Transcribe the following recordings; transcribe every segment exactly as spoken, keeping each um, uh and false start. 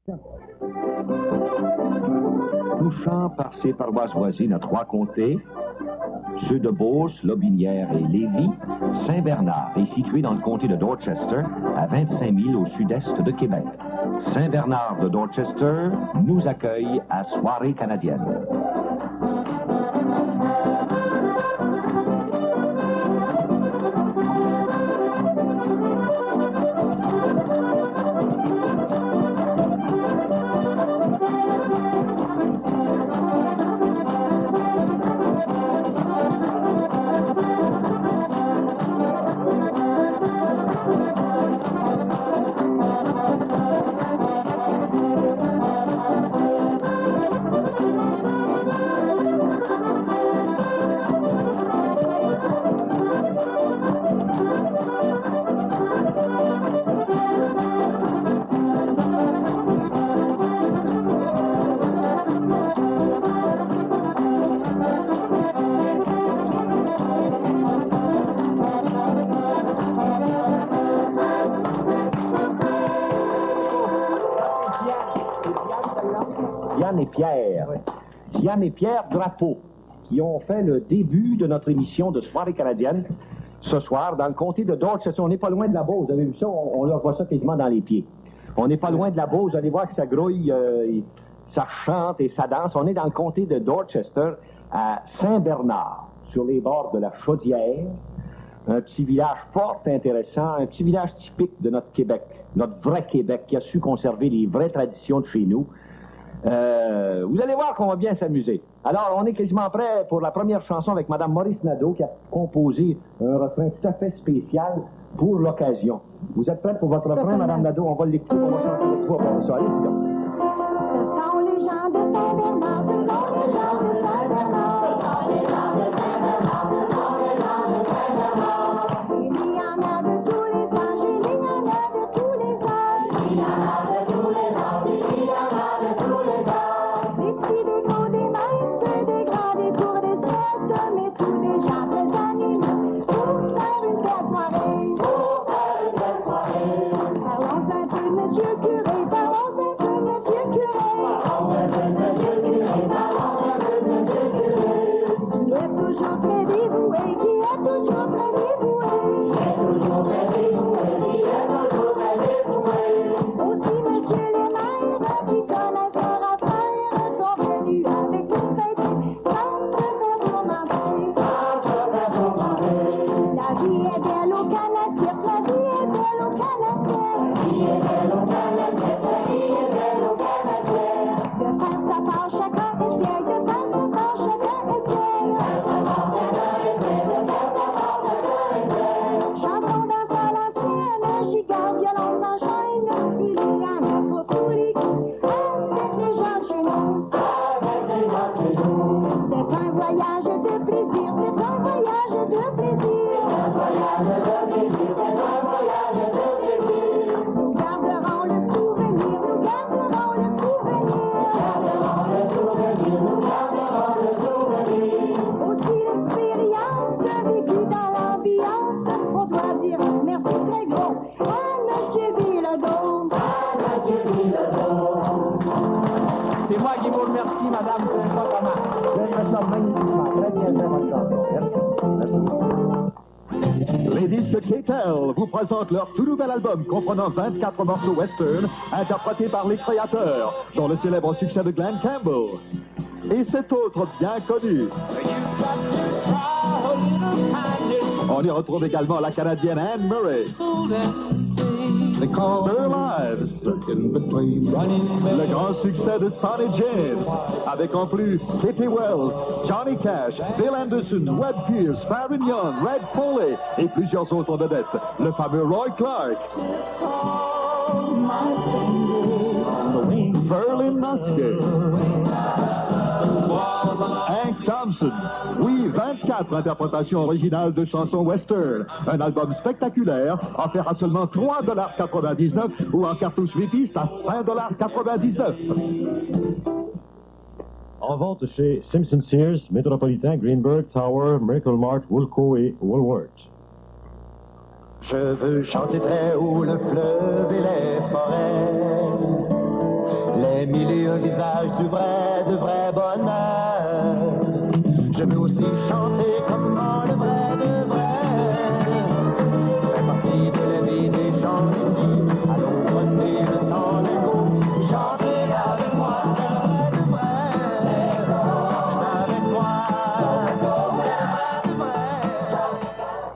Touchant par ses paroisses voisines à trois comtés, ceux de Beauce, Lotbinière et Lévis, Saint-Bernard est situé dans le comté de Dorchester, à vingt-cinq milles au sud-est de Québec. Saint-Bernard de Dorchester nous accueille à Soirée canadienne. Diane et Pierre, oui. Diane et Pierre Drapeau, qui ont fait le début de notre émission de Soirée canadienne ce soir dans le comté de Dorchester. On n'est pas loin de la Beauce, vous avez vu ça, on, on leur voit ça quasiment dans les pieds. On n'est pas loin de la Beauce, vous allez voir que ça grouille, euh, ça chante et ça danse. On est dans le comté de Dorchester, à Saint-Bernard, sur les bords de la Chaudière. Un petit village fort intéressant, un petit village typique de notre Québec, notre vrai Québec, qui a su conserver les vraies traditions de chez nous. Euh, vous allez voir qu'on va bien s'amuser. Alors, on est quasiment prêt pour la première chanson avec Mme Maurice Nadeau, qui a composé un refrain tout à fait spécial pour l'occasion. Vous êtes prête pour votre refrain, Mme Nadeau? On va l'écouter, on va chanter les trois pour ça. Allez, c'est donc. Ce sont les gens de Saint-Bernard, ce sont les gens de Saint-Bernard, ce sont les gens de Saint-Bernard, ce sont les gens de Saint-Bernard. Il y en a de tous les âges, il y en a de tous les âges, il y en a de tous les âges, il y en a de tous les âges. Des petits, des gros, des minces, des grands, des courts, des sept, mais tous des gens très animés pour faire une belle soirée, pour faire une belle soirée. Parlons un peu de Monsieur le curé, parlons un peu de Monsieur le curé, parlons un peu de Monsieur le curé, parlons un peu de Monsieur le curé. Qui est toujours très dévoué, qui est toujours très dévoué, qui est toujours très dévoué, qui est toujours très dévoué. Aussi Monsieur les maires qui connaissent leur affaire sont venus avec une fête sans se faire tourmenter, sans se faire tourmenter. La vie est belle au Canacette, la vie est belle au Canacette, la vie est belle au Canacette, la vie est belle au Canacette. De faire sa part chacun essaye, de faire sa part chacun essaye, de faire sa part chacun essaye, de faire sa part chacun essaye. Chanson dans à l'ancienne, giga, violence enchaîne, il y en a pour tous les goûts, avec les gens de chez nous, avec les gens de chez nous. C'est un voyage de plaisir, c'est un voyage de plaisir, c'est un voyage de plaisir, c'est un voyage de plaisir. Nous garderons le souvenir, nous garderons le souvenir, nous garderons le souvenir, nous garderons le souvenir. Aussi l'expérience vécue dans l'ambiance, on doit dire un merci très gros à Monsieur Bilodeau, à Monsieur Bilodeau. C'est moi qui vous remercie, madame, c'est pas comment. Vous avez fait ça magnifiquement. Très bien, très bonne chanson. Merci. Merci. Les disques K-Tel vous présentent leur tout nouvel album comprenant vingt-quatre morceaux western interprétés par les créateurs, dont le célèbre succès de Glenn Campbell. Et cet autre bien connu. On y retrouve également la Canadienne Anne Murray. Their Lives. Le grand succès de Sonny James, avec en plus Kitty Wells, Johnny Cash, Bill Anderson, Webb Pierce, Farron Young, Red Foley et plusieurs autres vedettes. Le fameux Roy Clark. Verlin Musker. Hank Thompson. Oui, vingt-quatre interprétations originales de chansons western. Un album spectaculaire, offert à seulement trois dollars quatre-vingt-dix-neuf ou en cartouche vipiste à cinq dollars quatre-vingt-dix-neuf. En vente chez Simpson Sears, Metropolitan, Greenberg, Tower, Miracle Mart, Woolco et Woolworth. Je veux chanter très haut le fleuve et les forêts. visage du vrai, de vrai bonheur. Je veux aussi chanter comment le vrai, de vrai fait partie de la vie des gens ici. Allons donner le temps de go, chantez avec moi, c'est le vrai, de vrai. Chantez avec moi, c'est le vrai, de vrai.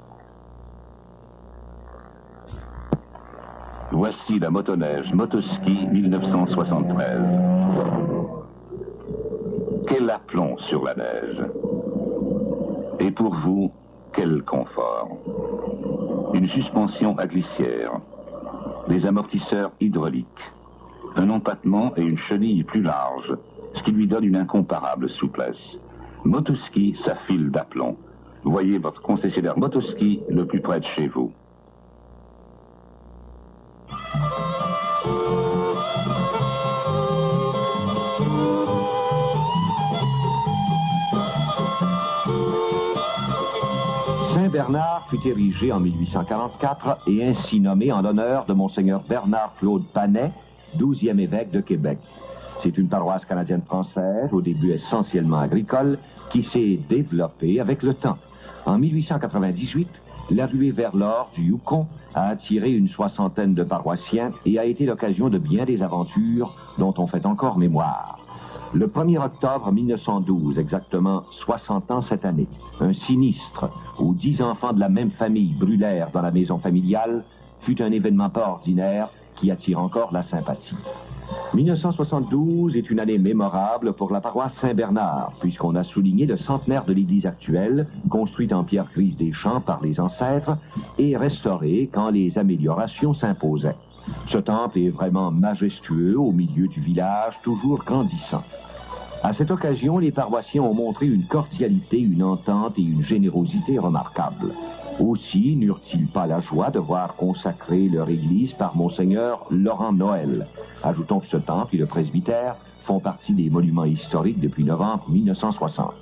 Voici la motoneige Motoski mille neuf cent soixante-treize. Quel aplomb sur la neige. Et pour vous, quel confort. Une suspension à glissière, des amortisseurs hydrauliques, un empattement et une chenille plus large, ce qui lui donne une incomparable souplesse. Motoski s'affile d'aplomb. Voyez votre concessionnaire Motoski le plus près de chez vous. Saint-Bernard fut érigé en mille huit cent quarante-quatre et ainsi nommé en l'honneur de Monseigneur Bernard-Claude Panet, douzième évêque de Québec. C'est une paroisse canadienne-française, au début essentiellement agricole, qui s'est développée avec le temps. En mille huit cent quatre-vingt-dix-huit, la ruée vers l'or du Yukon a attiré une soixantaine de paroissiens et a été l'occasion de bien des aventures dont on fait encore mémoire. Le premier octobre mille neuf cent douze, exactement soixante ans cette année, un sinistre où dix enfants de la même famille brûlèrent dans la maison familiale fut un événement pas ordinaire qui attire encore la sympathie. mille neuf cent soixante-douze est une année mémorable pour la paroisse Saint-Bernard, puisqu'on a souligné le centenaire de l'église actuelle, construite en pierre grise des champs par les ancêtres et restaurée quand les améliorations s'imposaient. Ce temple est vraiment majestueux au milieu du village, toujours grandissant. À cette occasion, les paroissiens ont montré une cordialité, une entente et une générosité remarquables. Aussi n'eurent-ils pas la joie de voir consacrer leur église par Monseigneur Laurent Noël. Ajoutons que ce temple et le presbytère font partie des monuments historiques depuis novembre mille neuf cent soixante.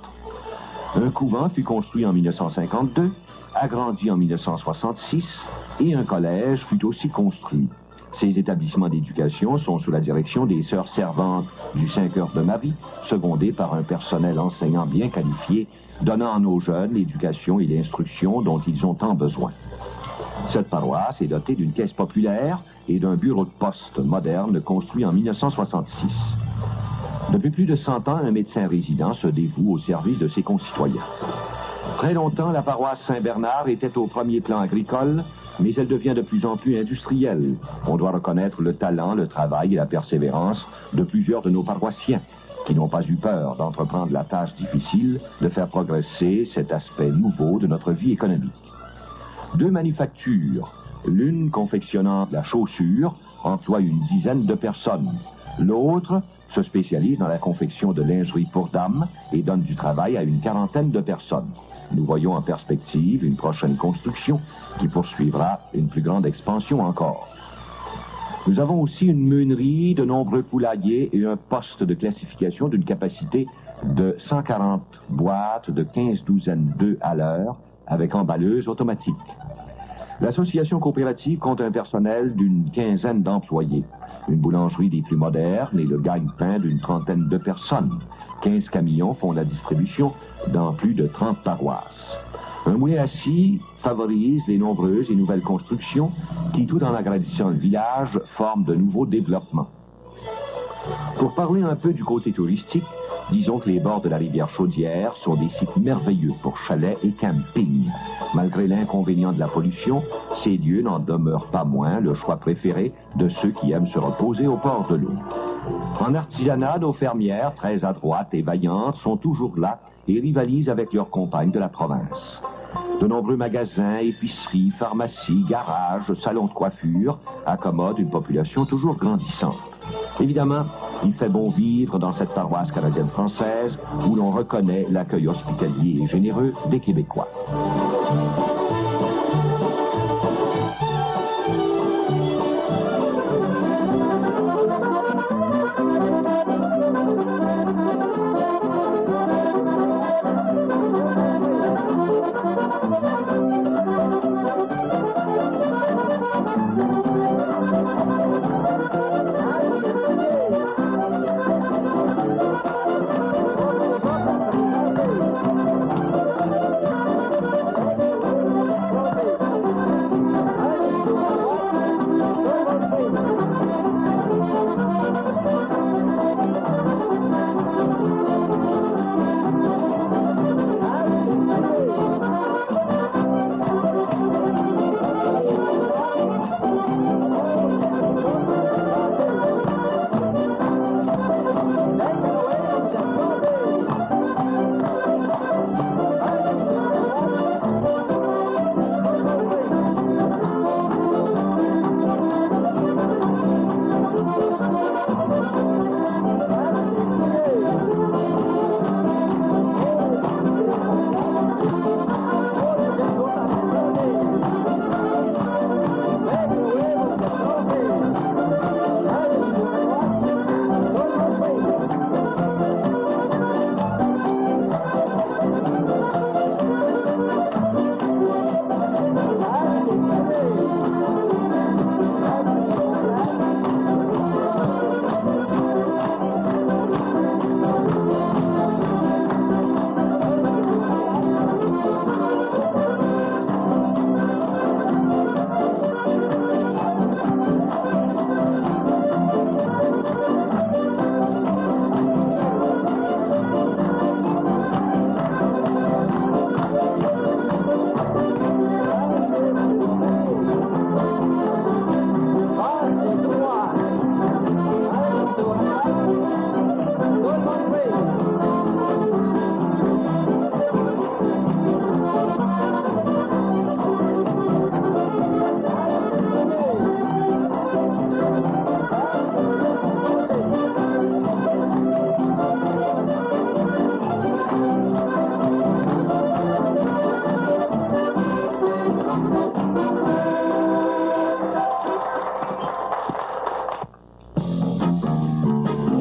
Un couvent fut construit en mille neuf cent cinquante-deux, agrandi en mille neuf cent soixante-six et un collège fut aussi construit. Ces établissements d'éducation sont sous la direction des sœurs servantes du Saint-Cœur de Marie, secondées par un personnel enseignant bien qualifié, donnant à nos jeunes l'éducation et l'instruction dont ils ont tant besoin. Cette paroisse est dotée d'une caisse populaire et d'un bureau de poste moderne construit en mille neuf cent soixante-six. Depuis plus de cent ans, un médecin résident se dévoue au service de ses concitoyens. Très longtemps, la paroisse Saint-Bernard était au premier plan agricole, mais elle devient de plus en plus industrielle. On doit reconnaître le talent, le travail et la persévérance de plusieurs de nos paroissiens, qui n'ont pas eu peur d'entreprendre la tâche difficile de faire progresser cet aspect nouveau de notre vie économique. Deux manufactures, l'une confectionnant la chaussure, emploie une dizaine de personnes. L'autre se spécialise dans la confection de lingerie pour dames et donne du travail à une quarantaine de personnes. Nous voyons en perspective une prochaine construction qui poursuivra une plus grande expansion encore. Nous avons aussi une meunerie, de nombreux poulaillers et un poste de classification d'une capacité de cent quarante boîtes de quinze douzaines d'œufs à l'heure avec emballeuse automatique. L'association coopérative compte un personnel d'une quinzaine d'employés, une boulangerie des plus modernes et le gagne-pain d'une trentaine de personnes. quinze camions font la distribution dans plus de trente paroisses. Un moulin à scie favorise les nombreuses et nouvelles constructions qui, tout en agrandissant le village, forment de nouveaux développements. Pour parler un peu du côté touristique, disons que les bords de la rivière Chaudière sont des sites merveilleux pour chalets et camping. Malgré l'inconvénient de la pollution, ces lieux n'en demeurent pas moins le choix préféré de ceux qui aiment se reposer au bord de l'eau. En artisanat, nos fermières, très adroites et vaillantes, sont toujours là et rivalisent avec leurs compagnes de la province. De nombreux magasins, épiceries, pharmacies, garages, salons de coiffure accommodent une population toujours grandissante. Évidemment, il fait bon vivre dans cette paroisse canadienne-française où l'on reconnaît l'accueil hospitalier et généreux des Québécois.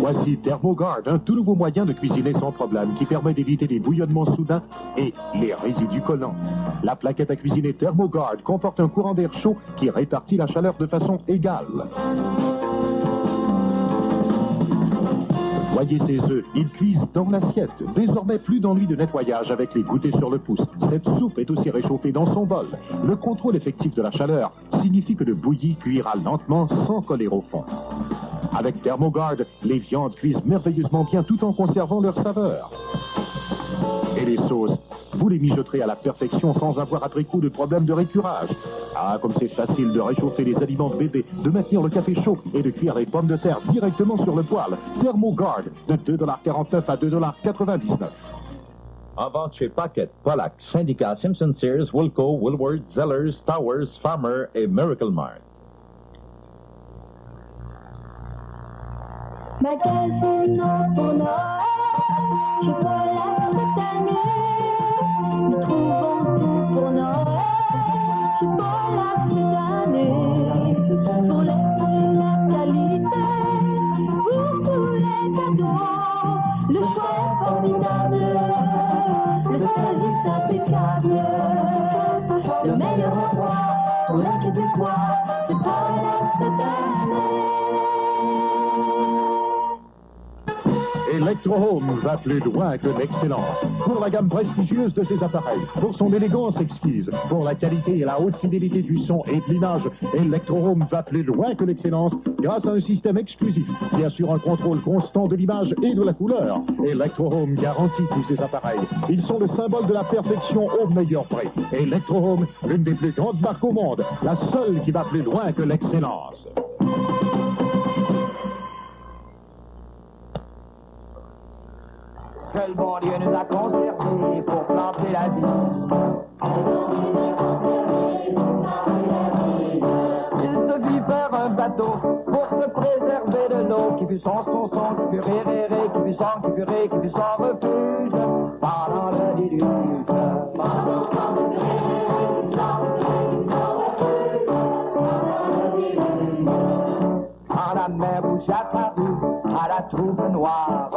Voici Thermoguard, un tout nouveau moyen de cuisiner sans problème qui permet d'éviter les bouillonnements soudains et les résidus collants. La plaquette à cuisiner Thermoguard comporte un courant d'air chaud qui répartit la chaleur de façon égale. Voyez ces œufs, ils cuisent dans l'assiette. Désormais, plus d'ennui de nettoyage avec les goûters sur le pouce. Cette soupe est aussi réchauffée dans son bol. Le contrôle effectif de la chaleur signifie que le bouilli cuira lentement sans coller au fond. Avec Thermoguard, les viandes cuisent merveilleusement bien tout en conservant leur saveur. Et les sauces, vous les mijoterez à la perfection sans avoir après coup de problème de récurage. Ah, comme c'est facile de réchauffer les aliments de bébé, de maintenir le café chaud et de cuire les pommes de terre directement sur le poêle. Thermoguard, de deux dollars quarante-neuf à deux dollars quatre-vingt-dix-neuf. En vente chez Paquette, Pollack, Syndicat, Simpson Sears, Wilco, Woolworth, Zellers, Towers, Farmer et Miracle Mart. Magasinons pour Noël, chez Pollack cette année. Nous trouvons tout pour Noël, chez Pollack cette année. Pour les prix, la qualité, pour tous les cadeaux. Le choix est formidable, le service impeccable. Le meilleur endroit pour l'accueil du poids, c'est Pollack cette année. Electro-Home va plus loin que l'excellence. Pour la gamme prestigieuse de ses appareils, pour son élégance exquise, pour la qualité et la haute fidélité du son et de l'image, Electro-Home va plus loin que l'excellence grâce à un système exclusif qui assure un contrôle constant de l'image et de la couleur. Electro-Home garantit tous ses appareils. Ils sont le symbole de la perfection au meilleur prix. Electro-Home, l'une des plus grandes marques au monde, la seule qui va plus loin que l'excellence. Que le bon Dieu nous a conservés pour planter la vie. Il se vit faire un bateau pour se préserver de l'eau, qui fut son son son, qui fut ré ré ré, qui fut son, qui fut ré, qui fut son refuge pendant le déluge. Pendant quand la mer bouche apparut à la troupe noire.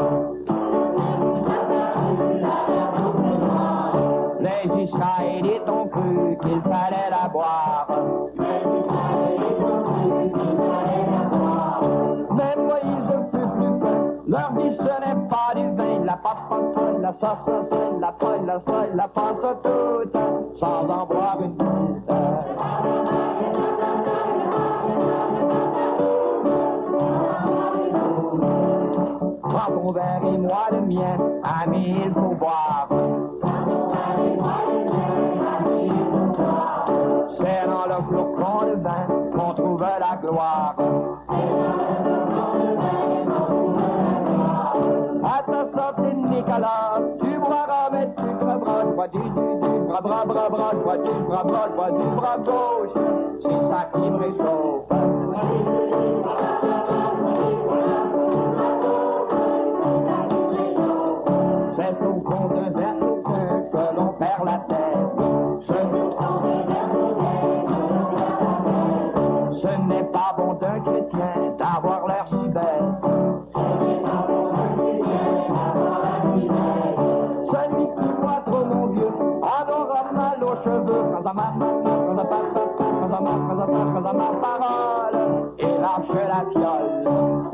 Les Israélites ont cru qu'il fallait la boire. Mais Moïse fut plus fin, leur vie ce n'est pas du vin. La papa, la sauce, la poille, la soie, la passe toute, sans en boire une goutte. Prends ton verre et moi le mien, ami, il faut boire. C'est dans le flocon de vin qu'on trouve la gloire. À ta santé, Nicolas, tu boiras, mais tu crèveras. Je bois du, du, du, bras, bras, bras, bras, je bois du bras, bras, je bois du bras gauche. C'est ça qui me réchauffe. C'est au fond d'un verre que l'on perd la tête. Ce n'est pas bon d'un chrétien d'avoir l'air si belle. Celui qui voit trop mon vieux en aura mal aux cheveux. Quand ça m'a, quand ça passe, quand ça marche, quand ça passe, quand ça marche parole, et lâche la fiole.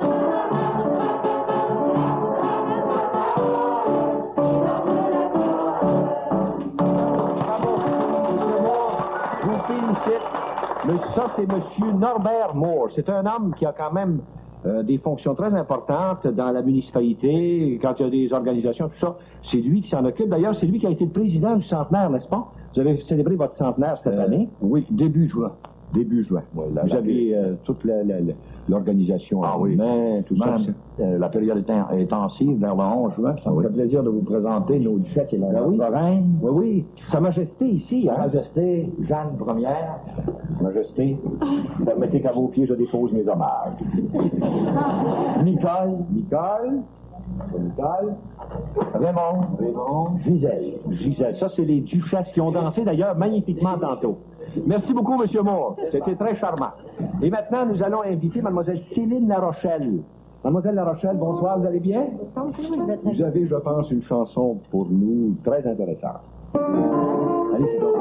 Bravo, monsieur Moore, je vous félicite. Mais ça, c'est M. Norbert Moore. C'est un homme qui a quand même euh, des fonctions très importantes dans la municipalité, quand il y a des organisations, tout ça. C'est lui qui s'en occupe. D'ailleurs, c'est lui qui a été le président du centenaire, n'est-ce pas? Vous avez célébré votre centenaire cette euh, année? Oui, début juin. Début juin. Ouais, la, Vous la, avez euh, toute l'organisation ah, en oui. main, tout Même, ça. Euh, la période est intensive vers le onze juin. Ça me fait plaisir de vous présenter nos duchesses et la ben oui. reine. Oui, oui. Sa Majesté ici, hein? Sa Majesté Jeanne Première. Majesté, permettez qu'à vos pieds je dépose mes hommages. Nicole. Nicole. Nicole. Raymond. Raymond. Gisèle. Gisèle. Ça, c'est les duchesses qui ont dansé d'ailleurs magnifiquement tantôt. Merci beaucoup, M. Moore. C'était très charmant. Et maintenant, nous allons inviter Mlle Céline Larochelle, Mademoiselle La Rochelle, bonsoir, vous allez bien? Vous avez, je pense, une chanson pour nous très intéressante. Allez-y donc,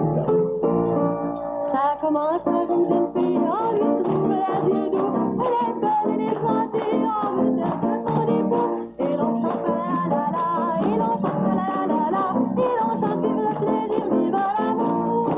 Ça commence par une jeune fille, on lui trouve la yeux doux. Elle est belle, elle est gentille, on veut dire que son époux. Et l'on chante la la la, et l'on chante la la la, et l'on chante vive le plaisir, vive l'amour.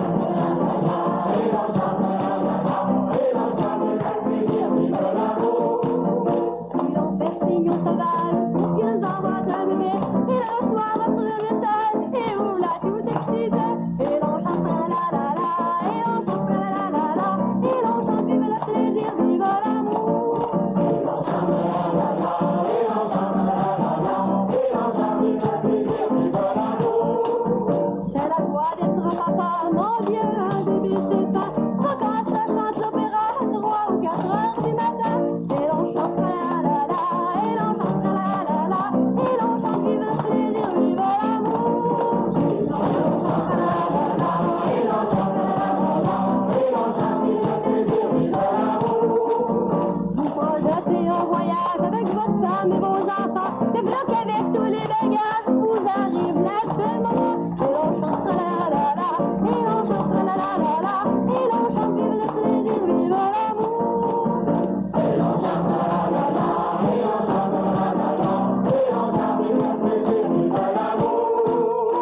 Et l'on chante la la la, et l'on chante vive le plaisir, vive l'amour. Puis l'on fait signe aux sauvages pour qu'ils envoient un bébé. Il reçoit votre message et vous la tout excité. Et l'on chante la la la la, et l'on chante la la la la, et l'on chante vive le plaisir, vive l'amour. Et l'on chante la la la, et l'on chante la la la, et l'on chante vive le plaisir, vive l'amour. C'est la joie d'être papa, mon Dieu, un bébé c'est pas. Quand ça chante l'opéra à trois ou quatre heures du matin. Et l'on chante la la la, et l'on chante la la la, et l'on chante vive le plaisir, vive l'amour. Et l'on chante la la la, et l'on chante la la la, et l'on chante vive le plaisir, vive l'amour. Vous projetez un voyage avec votre femme et vos enfants. Débloquez avec tous les bagages, vous arrive la belle maman. Et l'on chante la la la, et l'on chante la la la la, et l'on chante vive le plaisir, vive l'amour. Et l'on chante la la la, et l'on chante la la la, et l'on chante vive le plaisir, vive l'amour.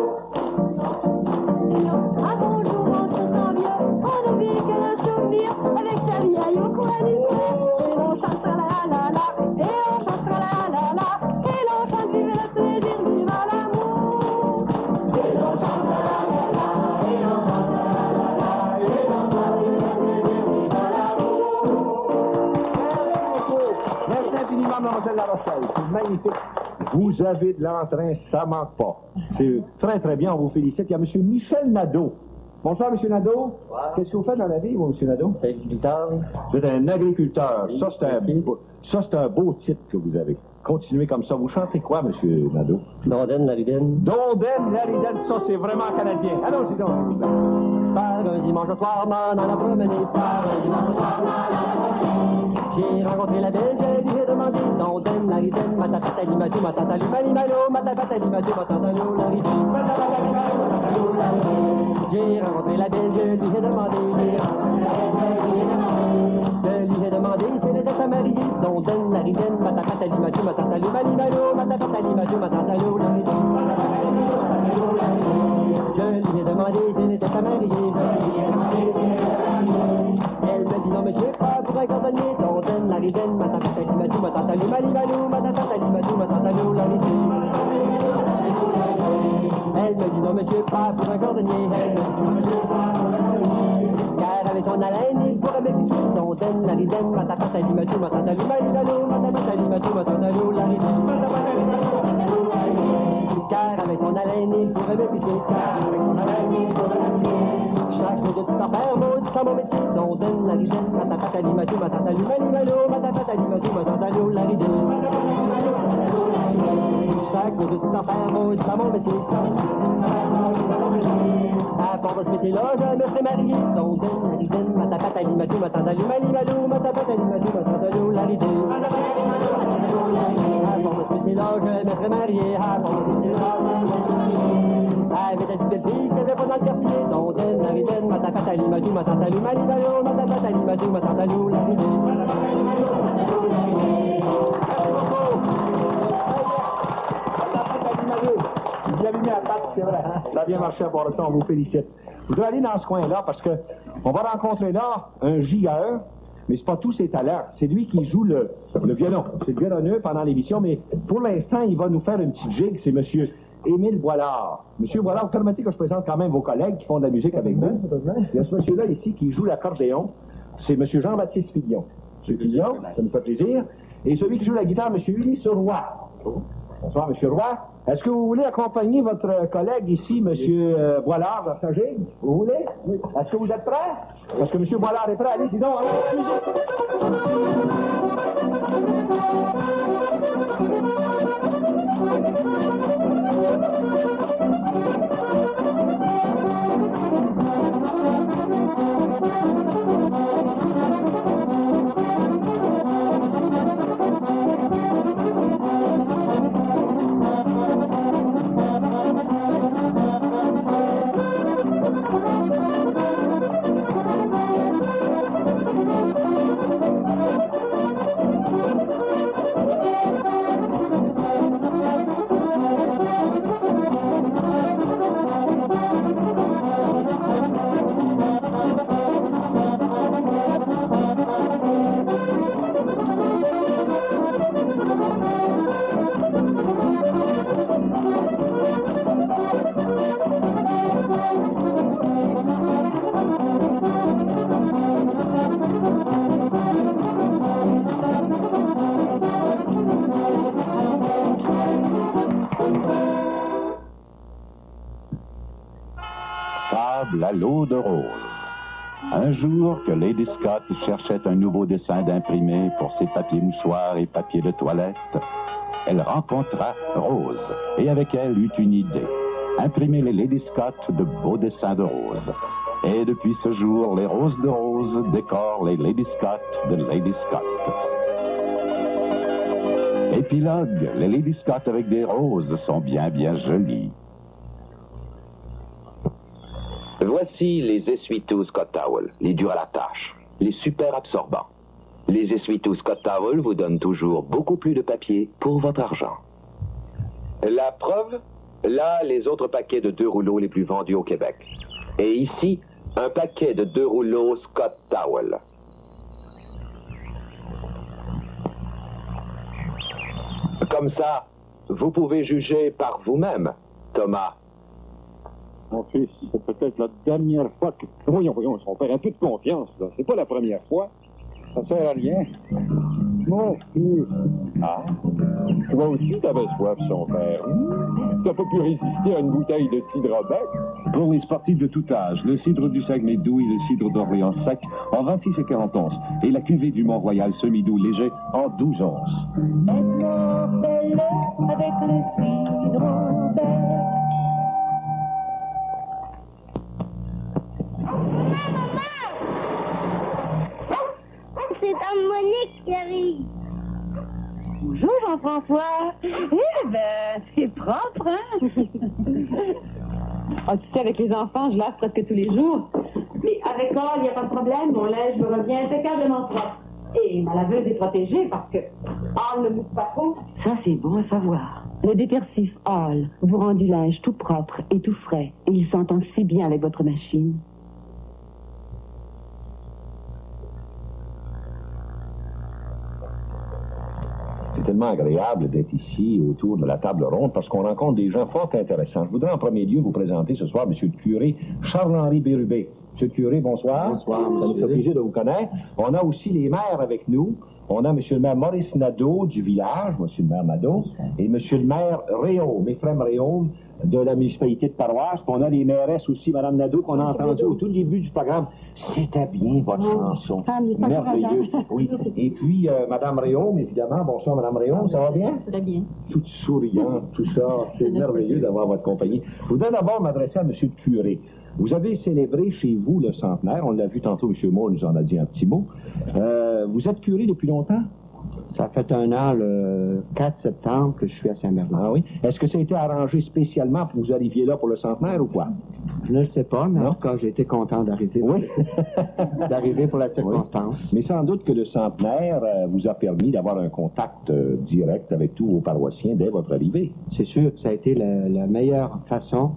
À son jour on se sent vieux, on n'oublie que le souvenir avec sa vieille au coin du feu. Et l'on chante la la la la, et l'on chante la la la la, et l'on chante vive le plaisir, vive l'amour. Et l'on chante la la la la, et l'on chante la la la la, et l'on chante vive le plaisir, vive l'amour. Merci infiniment, Mademoiselle La Rochelle. C'est magnifique. Vous avez de l'entrain, ça manque pas. C'est très, très bien, on vous félicite. Il y a M. Michel Nadeau. Bonsoir, M. Nadeau. Qu'est-ce que vous faites dans la vie, vous, M. Nadeau? Agriculteur. Vous êtes un agriculteur. Ça, c'est un, beau- ça, c'est un beau titre que vous avez. Continuez comme ça. Vous chantez quoi, M. Nadeau? Dondaine, Laridène. Dondaine, Laridène, ça, c'est vraiment canadien. Allons-y donc. Par un dimanche soir, m'en allant promener. Par un dimanche soir, m'en allant promener. J'ai rencontré la belle, je lui ai demandé. Dondaine, Laridène, matatatali, matu, matatali, malimalo, matatatali, matu, matatalo, Laridène. Matatatali, matu, matatalo, Laridène. J'ai rencontré la belle, je lui ai demandé. J'ai rencontré la belle, je lui ai demandé. Je lui ai demandé si elle était à marier. Dondaine, Laridène, matatatali, matu, matatalo, malimalo, matatatali, matu, matatalo, Laridène. Je lui ai demandé si elle était à marier. Elle me dit non monsieur, pas pour un cordonnier. Dondaine, Laridène, matatatali, matu, matatalo, malimalo, matatatali, matu, matatalo, Laridène. Elle me dit non monsieur, pas pour un cordonnier. Elle me dit non monsieur, pas pour un cordonnier. Car avec son haleine, il pourrait me piquer. Dondaine, Laridène, matatatali, matu, matatalo, malimalo, matatatali, matu, matatalo, Laridène. Car avec son haleine, il pourrait me piquer. Car avec son haleine, il pourrait me piquer. Chaque jour de tout en faire, maudit sans mon métier. Dondaine, Laridène, matatatali, matu, matatalo, malimalo, matatatali, matu, matatalo, Laridène. Chaque jour de tout en faire, maudit sans mon métier. À part de ce métier-là, je me serais marié. Dondaine, Laridène, matatatali, matu, matatalo, malimalo, matatatali, matu, matatalo, Laridène. À part de ce métier-là, je me serais marié. À part de ce métier-là, je me serais marié. Avec des belles filles qui n'avaient pas dans le quartier. Dondaine, Laridène, matatatali, matu, matatalo, malimalo, matatatali, matu, matatalo, Laridène. Vous avez mis à patte, c'est vrai. Ça a bien marché à part de ça, on vous félicite. Je voudrais aller dans ce coin-là parce que on va rencontrer là un J A E, mais c'est pas tous ses talents. C'est lui qui joue le, le violon. C'est le violonneux pendant l'émission, mais pour l'instant, il va nous faire une petite gigue. C'est monsieur Émile Boilard. Monsieur Boilard, vous permettez que je présente quand même vos collègues qui font de la musique avec vous. Il y a ce monsieur-là ici qui joue l'accordéon. C'est monsieur Jean-Baptiste Fillon. Monsieur Fillon, ça nous fait plaisir. Et celui qui joue la guitare, monsieur Ulysse Roy. Bonsoir, monsieur Roy. Est-ce que vous voulez accompagner votre collègue ici, monsieur euh, Boilard, dans sa gigue? Vous voulez? Oui. Est-ce que vous êtes prêts? Parce que monsieur Boilard est prêt. Allez-y donc, allez, musique. table à l'eau de rose. Un jour que Lady Scott cherchait un nouveau dessin d'imprimé pour ses papiers mouchoirs et papiers de toilette, elle rencontra Rose et avec elle eut une idée. Imprimer les Lady Scott de beaux dessins de rose. Et depuis ce jour, les roses de rose décorent les Lady Scott de Lady Scott. Épilogue, les Lady Scott avec des roses sont bien, bien jolies. Voici les essuie-tout Scott Towel, les durs à la tâche, les super absorbants. Les essuie-tout Scott Towel vous donnent toujours beaucoup plus de papier pour votre argent. La preuve, là, les autres paquets de deux rouleaux les plus vendus au Québec. Et ici, un paquet de deux rouleaux Scott Towel. Comme ça, vous pouvez juger par vous-même, Thomas. Mon fils, c'est peut-être la dernière fois que... Voyons, voyons, on perd un peu de confiance, là. C'est pas la première fois. Ça sert à rien. Mon fils. Ah, toi aussi, t'avais soif, son père. T'as pas pu résister à une bouteille de cidre bec. Pour les sportifs de tout âge, le cidre du Saguenay-Doux et le cidre d'Orléans sec en vingt-six et quarante onces. Et la cuvée du Mont-Royal semi-doux léger en douze onces. Fais-le avec le cidre bec. C'est Dame Monique qui arrive. Bonjour Jean-François. Eh ben, c'est propre, hein? Ah, tu sais, avec les enfants, je lave presque tous les jours. Mais avec elle, il n'y a pas de problème. Mon linge me revient impeccablement propre. Et ma laveuse est protégée parce que Hall ne mousse pas trop. Ça, c'est bon à savoir. Le détergif Hall vous rend du linge tout propre et tout frais. Et il s'entend si bien avec votre machine. C'est tellement agréable d'être ici autour de la table ronde parce qu'on rencontre des gens fort intéressants. Je voudrais en premier lieu vous présenter ce soir M. le curé Charles-Henri Bérubé. M. le curé, bonsoir. Bonsoir. Ça nous fait plaisir de vous connaître. On a aussi les maires avec nous. On a M. le maire Maurice Nadeau du village, M. le maire Nadeau, et M. le maire Réaume, Éphrem Réaume de la municipalité de Paroisse. Puis on a les mairesses aussi, Mme Nadeau, qu'on a entendu au tout début du programme. C'était bien votre chanson. Ah, mais c'est merveilleux. Oui. Et puis, euh, Mme Réaume, évidemment. Bonsoir, Mme Réaume, ça va bien? Très bien. Toute souriante, tout ça. C'est merveilleux d'avoir votre compagnie. Je voudrais d'abord m'adresser à M. le curé. Vous avez célébré chez vous le centenaire. On l'a vu tantôt, M. Moore nous en a dit un petit mot. Euh, vous êtes curé depuis longtemps? Ça fait un an, le quatre septembre, que je suis à Saint-Bernard. Ah oui? Est-ce que ça a été arrangé spécialement pour que vous arriviez là pour le centenaire ou quoi? Je ne le sais pas, mais non? En tout cas, j'ai été content d'arriver oui. d'arriver pour la circonstance. Oui. Mais sans doute que le centenaire euh, vous a permis d'avoir un contact euh, direct avec tous vos paroissiens dès votre arrivée. C'est sûr que ça a été la, la meilleure façon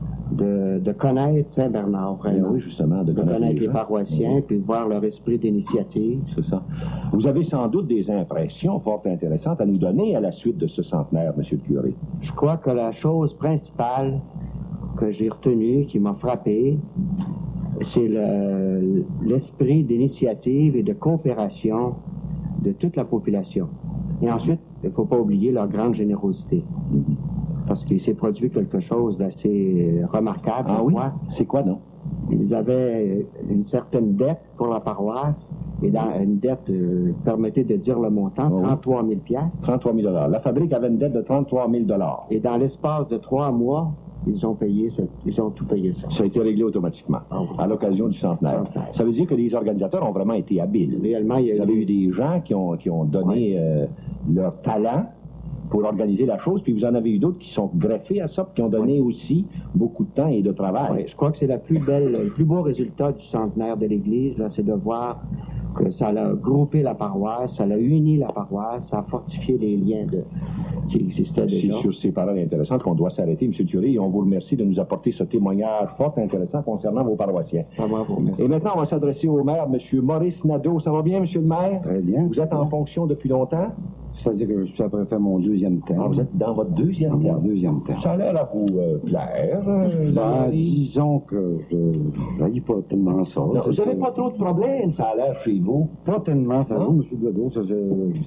de, de connaître Saint-Bernard, vraiment. Oui, justement, de, de connaître, connaître les, les paroissiens, oui. Puis de voir leur esprit d'initiative. C'est ça. Vous avez sans doute des impressions fort intéressantes à nous donner à la suite de ce centenaire, M. le curé. Je crois que la chose principale que j'ai retenue, qui m'a frappé, c'est le, l'esprit d'initiative et de coopération de toute la population. Et ensuite, il ne faut pas oublier leur grande générosité. Parce qu'il s'est produit quelque chose d'assez remarquable, ah, je oui? crois. C'est quoi, non? Ils avaient une certaine dette pour la paroisse, et dans une dette, euh, permettez de dire le montant, oh, trente-trois mille piastres. trente-trois mille dollars. La fabrique avait une dette de trente-trois mille dollars. Et dans l'espace de trois mois, ils ont payé, ce, ils ont tout payé ça. Ça a été réglé automatiquement, oh, oui. À l'occasion du centenaire. centenaire. Ça veut dire que les organisateurs ont vraiment été habiles. Réellement, il y a eu... Vous avez eu des gens qui ont, qui ont donné oui. euh, leur talent pour organiser la chose, puis vous en avez eu d'autres qui sont greffés à ça, puis qui ont donné oui. aussi beaucoup de temps et de travail. Oui, je crois que c'est la plus belle, le plus beau résultat du centenaire de l'Église, là, c'est de voir que ça a groupé la paroisse, ça a uni la paroisse, ça a fortifié les liens de, qui existaient déjà. C'est sur ces paroles intéressantes qu'on doit s'arrêter, M. le curé, et on vous remercie de nous apporter ce témoignage fort intéressant concernant vos paroissiens. Ça va, vous remercie. Et maintenant, on va s'adresser au maire, M. Maurice Nadeau. Ça va bien, M. le maire? Très bien. Vous êtes en fonction depuis longtemps? C'est-à-dire que je suis après faire mon deuxième terme. Ah, vous êtes dans votre deuxième terme? deuxième terme. Ça a l'air à vous euh, plaire. Euh, ben, disons que je n'aille pas tellement ça. Non, vous n'avez pas trop de problèmes, ça a l'air chez vous? Pas tellement, ça va, M. Godot. Ça,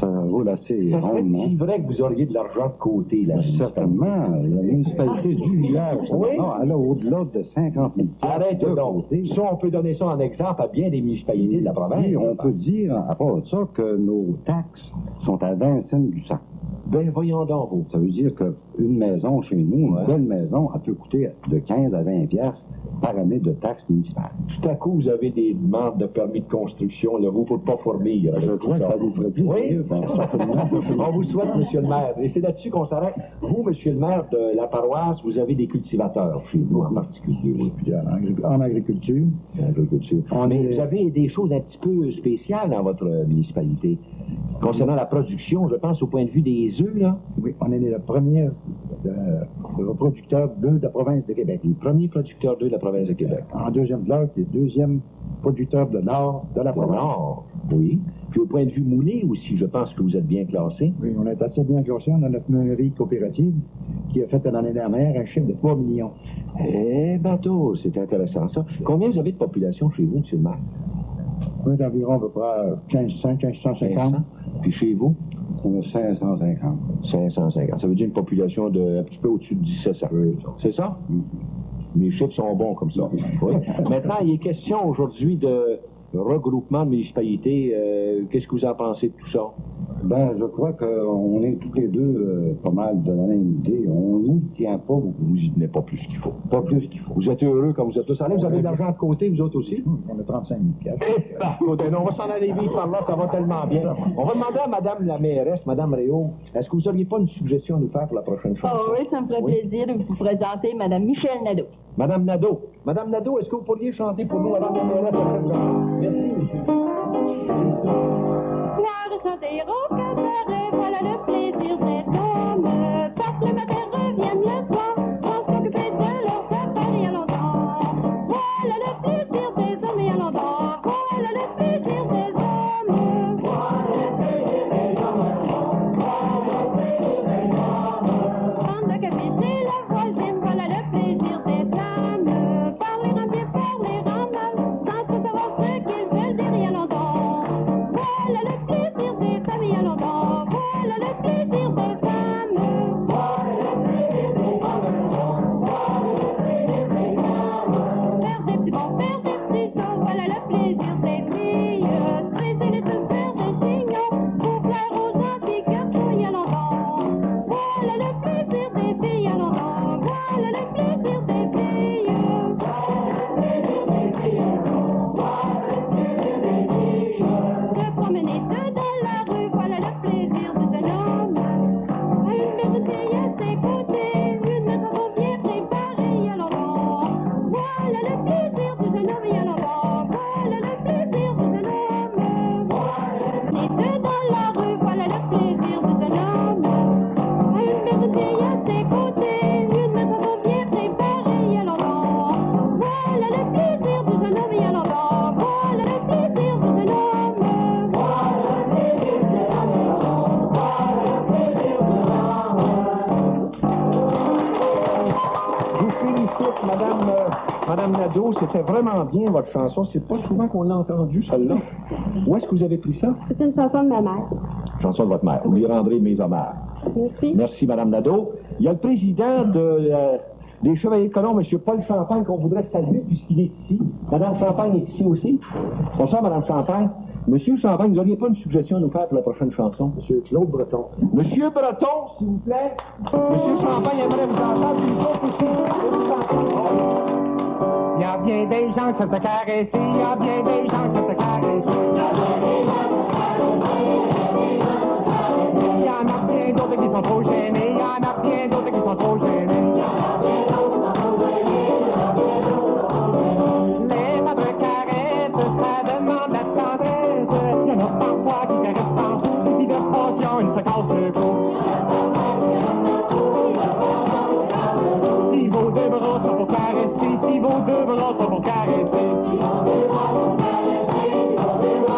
Ça roule assez Ça serait rondement. si vrai que vous auriez de l'argent de côté, là. Certainement. La municipalité du village, Oui. non, elle a au-delà de cinquante mille Arrête de donc. côté. Ça, on peut donner ça en exemple à bien des municipalités de la province. Et on peut dire, à part de ça, que nos taxes sont à vingt cents du sac. Ben, voyons donc, vous. Ça veut dire qu'une maison chez nous, une belle maison, elle peut coûter de quinze à vingt piastres par année de taxes municipales. Tout à coup, vous avez des demandes de permis de construction, là, vous ne pouvez pas fournir. Je crois que ça vous ferait plaisir. Oui, ben, certainement, certainement. on vous souhaite, Monsieur le maire. Et c'est là-dessus qu'on s'arrête. Vous, Monsieur le maire de la paroisse, vous avez des cultivateurs chez vous en particulier. Oui. Puis en, agri- en agriculture. En agriculture. On Mais est- vous avez des choses un petit peu spéciales dans votre municipalité. Concernant la production, je pense au point de vue des œufs, là. Oui, on est le premier euh, reproducteur d'œufs de la province de Québec. Le premier producteur d'œufs de la province de Québec. En deuxième place, le deuxième producteur de l'or de la province. Nord, oui. Puis au point de vue moulé aussi, je pense que vous êtes bien classé. Oui, on est assez bien classé. On a notre meunerie coopérative qui a fait l'année dernière un chiffre de trois millions. Eh, bateau, c'est intéressant ça. Combien vous avez de population chez vous, M. le maire? Oui, d'environ à peu près quinze cents, quinze cent cinquante. Puis chez vous? On a cinq cent cinquante. cinq cent cinquante. Ça veut dire une population de un petit peu au-dessus de dix-sept cents. C'est ça? Mes chiffres sont bons comme ça. Oui. Maintenant, il est question aujourd'hui de regroupement de municipalités. Euh, Qu'est-ce que vous en pensez de tout ça? Ben, je crois qu'on est tous les deux euh, pas mal de la même idée. On n'y tient pas beaucoup. Vous y tenez pas plus qu'il faut. Pas plus qu'il faut. Vous êtes heureux comme vous êtes tous allés. Vous avez de l'argent de côté, vous autres aussi? Hum, on a trente-cinq mille piastres. Eh, bah, écoutez, non, on va s'en aller vite par là, ça va tellement bien. On va demander à Madame la mairesse, Madame Réau, est-ce que vous n'auriez pas une suggestion à nous faire pour la prochaine chanson? Oh oui, ça me ferait Oui. plaisir de vous présenter Madame Michel Nadeau. Madame Nadeau. Madame Nadeau, est-ce que vous pourriez chanter pour nous, Madame la mairesse? Merci, monsieur. Gloire chanter au cabaret, voilà le plaisir des hommes. Parce que le matin reviennent le soir, sans s'occuper de leur papa et à longtemps. Voilà le plaisir des hommes et à longtemps. Voilà le plaisir des hommes. Voilà le plaisir des hommes. Voilà le plaisir des hommes. Prendre le café chez la voisine, voilà le plaisir des femmes. Parler un bien, parler un mal, sans trop savoir ce qu'ils veulent dire et à longtemps. Voilà le plaisir des femmes et à longtemps. Voilà le plaisir des femmes. Voilà le plaisir des hommes. Voilà le plaisir des femmes. Faire des petits bons, faire des petits sauts. Voilà le plaisir des filles. Stresser les tous, faire des chignons. Pour plaire aux gentils garçons et à longtemps. Voilà le plaisir des filles à longtemps. Voilà le plaisir des filles. Voilà le plaisir des filles. Voilà le plaisir des filles. Se promener deux dans la rue, voilà le plaisir de jeune homme. À une belle bouteille à ses côtés, une chanson bien préparée à longtemps. Voilà le plaisir de jeune homme et à longtemps. Voilà le plaisir de jeune homme. Les deux dans la rue, voilà le plaisir de jeune homme. À une belle bouteille à ses côtés, une chanson bien préparée à longtemps. Voilà le plaisir de jeune homme et à longtemps. Voilà le plaisir de jeune homme. Voilà le plaisir de jeune homme. Voilà le plaisir de Je vous félicite, Madame, euh, Madame Nadeau. C'était vraiment bien, votre chanson. C'est pas souvent qu'on l'a entendue, celle-là. Où est-ce que vous avez pris ça? C'est une chanson de ma mère. Chanson de votre mère. Vous lui rendrez mes hommages. Merci. Merci, Madame Nadeau. Il y a le président de, euh, des Chevaliers de Colomb, M. Paul Champagne, qu'on voudrait saluer puisqu'il est ici. Madame Champagne est ici aussi. Bonsoir, Madame Champagne. Monsieur Champagne, vous n'auriez pas une suggestion à nous faire pour la prochaine chanson? Monsieur Claude Breton. Monsieur Breton, s'il vous plaît. Monsieur Champagne aimerait vous entendre. Puis les autres aussi. Monsieur Champagne. Il y a bien des gens qui savent se caresser, il y a bien des gens qui savent se caresser. Il y a bien des gens qui savent se caresser. Il y en a bien d'autres qui sont trop gênés, il y en a bien d'autres qui sont trop gênés. Il y en a bien d'autres qui sont trop gênés, il y en a bien d'autres qui sont trop gênés. Les femmes caresses, ça demande la tendresse. Il y en a parfois qui caressent partout, et puis de passion, ils se cassent le cou. Si vos deux bras sont pour caresser, si vos deux bras sont pour caresser. Si vos deux bras sont pour caresser, si vos deux bras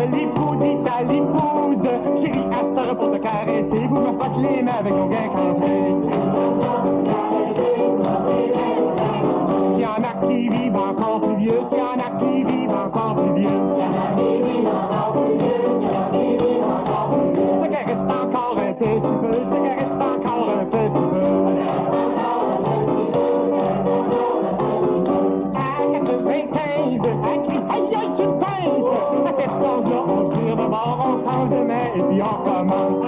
l'époux, dites à l'épouse, chérie, à cette heure pour te caresser, vous me faites les mains avec vos gains cassés. S'il y en a qui vivent encore plus vieux, s'il y en a qui vivent encore plus vieux, s'il y en a qui vivent encore plus vieux, s'il y en a qui vivent encore plus vieux, ce qui reste encore un petit peu, ce qui reste encore un petit peu. À quatre-vingt-quinze, à cri, aïe aïe, tu pinces, à cette pause-là, on se vire de bord, on change de main et puis on recommence.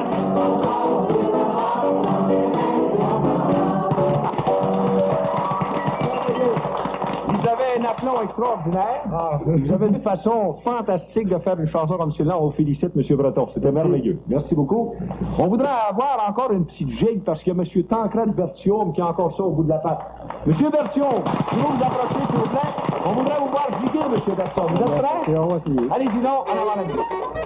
Vous avez un aplomb extraordinaire. Ah, vous avez une façon fantastique de faire une chanson comme celle-là. On félicite M. Breton. C'était merveilleux. Merci beaucoup. On voudrait avoir encore une petite gigue parce qu'il y a M. Tancred Berthiaume qui a encore ça au bout de la patte. M. Berthiaume, pouvez-vous vous approcher, s'il vous plaît? On voudrait vous voir giguer, M. Berthiaume. Vous êtes prêts? On va essayer. Allez-y donc, en avant la musique.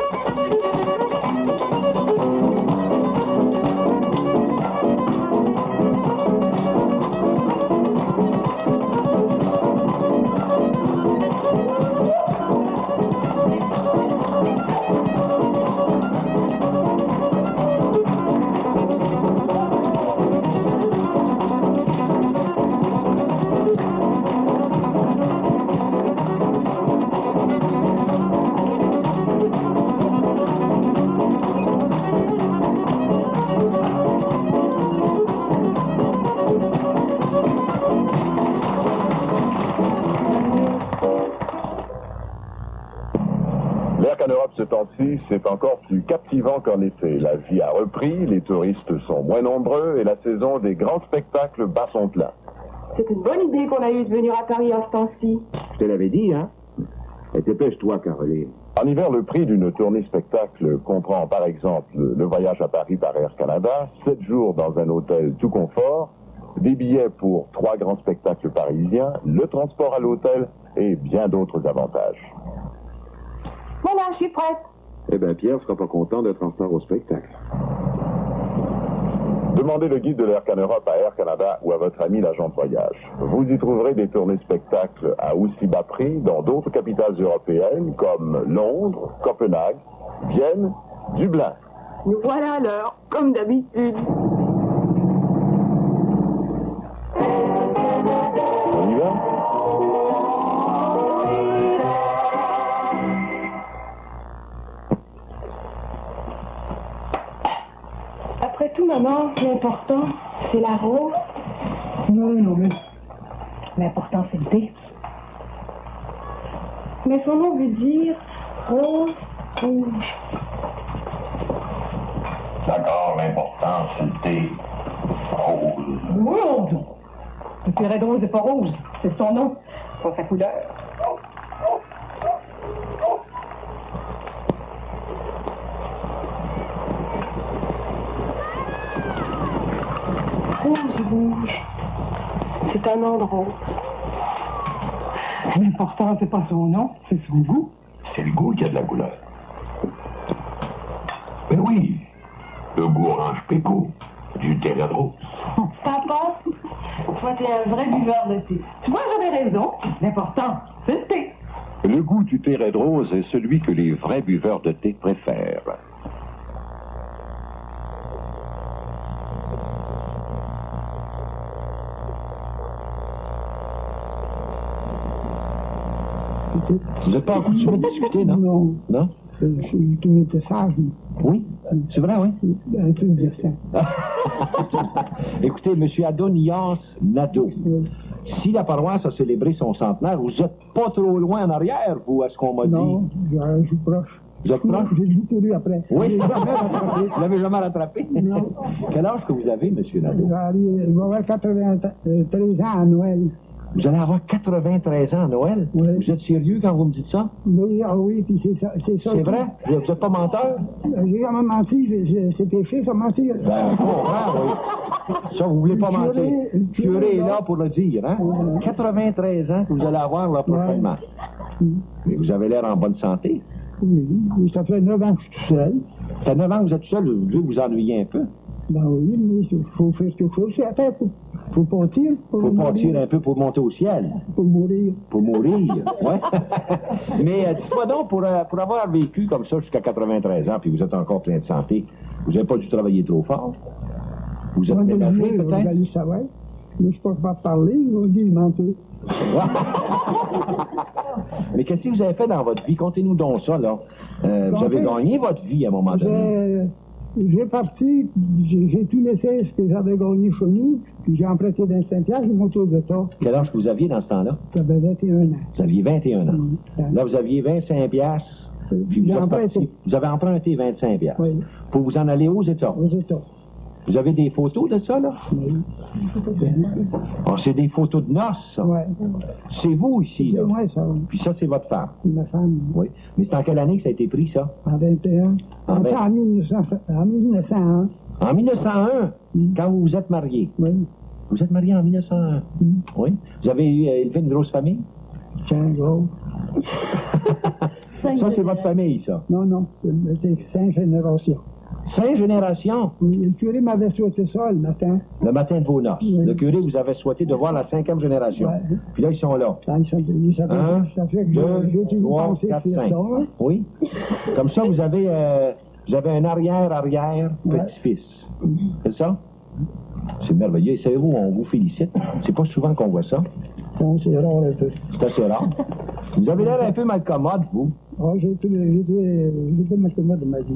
Ce temps-ci, c'est encore plus captivant qu'en été. La vie a repris, les touristes sont moins nombreux et la saison des grands spectacles bat son plein. C'est une bonne idée qu'on a eue de venir à Paris en ce temps-ci. Je te l'avais dit, hein? Et dépêche-toi, Caroline. En hiver, le prix d'une tournée spectacle comprend par exemple le voyage à Paris par Air Canada, sept jours dans un hôtel tout confort, des billets pour trois grands spectacles parisiens, le transport à l'hôtel et bien d'autres avantages. Voilà, je suis prête. Eh bien, Pierre sera pas content d'être en retard au spectacle. Demandez le guide de l'Air Caneurope à Air Canada ou à votre ami l'agent de voyage. Vous y trouverez des tournées spectacles à aussi bas prix dans d'autres capitales européennes comme Londres, Copenhague, Vienne, Dublin. Nous voilà à l'heure, comme d'habitude. On y va? Après tout, maman, l'important, c'est la rose. Non, non, mais l'important, c'est le thé. Mais son nom veut dire rose rouge. D'accord, l'important, c'est le thé rose. Rose! Le thé red rose n'est pas rose, c'est son nom, pas sa couleur. Rose rouge. C'est un nom de rose. L'important, c'est pas son nom, c'est son goût. C'est le goût qui a de la couleur. Mais oui, le goût orange péco, du thé red rose. Papa, toi, t'es un vrai buveur de thé. Tu vois, j'avais raison. L'important, c'est le thé. Le goût du thé red rose est celui que les vrais buveurs de thé préfèrent. Vous n'êtes pas accoutumé de discuter, non? Non. Non? Je suis qui m'était sage. Oui, c'est vrai, oui. Un truc de ça. Écoutez, M. Adonias Nadeau, si la paroisse a célébré son centenaire, vous n'êtes pas trop loin en arrière, vous, à ce qu'on m'a dit? Non, je suis proche. Vous êtes proche? J'ai dû courir après. Oui. Je l'ai jamais rattrapé. Vous l'avez jamais rattrapé? Non. Quel âge que vous avez, M. Nadeau? Il va avoir quatre-vingt-treize ans à Noël. Vous allez avoir quatre-vingt-treize ans à Noël? Oui. Vous êtes sérieux quand vous me dites ça? Oui, ah oui, puis c'est ça. C'est ça. C'est vrai? Vous n'êtes pas menteur? J'ai jamais menti, c'est péché, ça, mentir. Ben, je comprends, oui. Ça, vous voulez pas Le mentir. curé- Le le curé curé est là. là pour le dire, hein? quatre-vingt-treize ans que vous allez avoir là prochainement. Mais vous avez l'air en bonne santé. Oui, ça fait neuf ans que je suis tout seul. Ça fait neuf ans que vous êtes tout seul, vous devez vous ennuyer un peu. Ben oui, mais il faut faire quelque chose, c'est à faire. Faut, Pour partir? Pour Faut mourir. partir un peu pour monter au ciel. Pour mourir. Pour mourir, ouais. Mais euh, dites-moi donc, pour, euh, pour avoir vécu comme ça jusqu'à quatre-vingt-treize ans, puis vous êtes encore plein de santé, vous n'avez pas dû travailler trop fort? Vous êtes Moi, de ménagé, lui, peut-être? ben, ça va. Moi, je ne suis pas capable de parler, je vous dis, il ment tout. Mais qu'est-ce que vous avez fait dans votre vie? Contez-nous donc ça, là. Euh, vous En avez fait, gagné votre vie à un moment donné. J'ai j'ai parti, j'ai j'ai tout laissé ce que j'avais gagné chez nous, puis j'ai emprunté d'un Saint-Pierre, j'ai monté aux États. Quel âge que vous aviez dans ce temps-là? J'avais vingt et un ans. Vous aviez vingt et un ans. Là, vous aviez vingt-cinq piastres, puis vous, J'ai êtes emprunté. parti. Vous avez emprunté vingt-cinq piastres. Oui. Pour vous en aller aux États. Aux États. Vous avez des photos de ça, là? Oui. Oh, c'est des photos de noces, ça. Ouais. C'est vous ici, là. C'est moi, ça. Puis ça, c'est votre femme. C'est ma femme. Oui. Mais c'est en quelle année que ça a été pris, ça? En vingt et un. En En, vingt- en, mille neuf cents en mille neuf cent un. En mille neuf cent un, quand vous vous êtes marié. Oui. Vous êtes marié en mille neuf cent un? Oui. Vous avez eu, euh, élevé une grosse famille? C'est un gros. Ça, c'est votre famille, ça? Non, non. C'est cinq générations. Cinq générations? Oui, le curé m'avait souhaité ça le matin. Le matin de vos noces. Oui. Le curé vous avait souhaité de voir la cinquième génération. Ouais. Puis là, ils sont là. Ah, ils sont venus, ça fait, Un, ça fait que deux, j'ai- j'ai toujours trois, pensé quatre, faire cinq. ça. hein. Oui. Comme ça, vous avez, euh, vous avez un arrière-arrière-petit-fils. C'est ça? C'est merveilleux. Savez-vous, on vous félicite. C'est pas souvent qu'on voit ça. Bon, c'est rare un peu. C'est assez rare. Vous avez l'air un peu malcommode, vous. Ah, j'ai été, j'ai été, j'ai été malcommode de ma vie.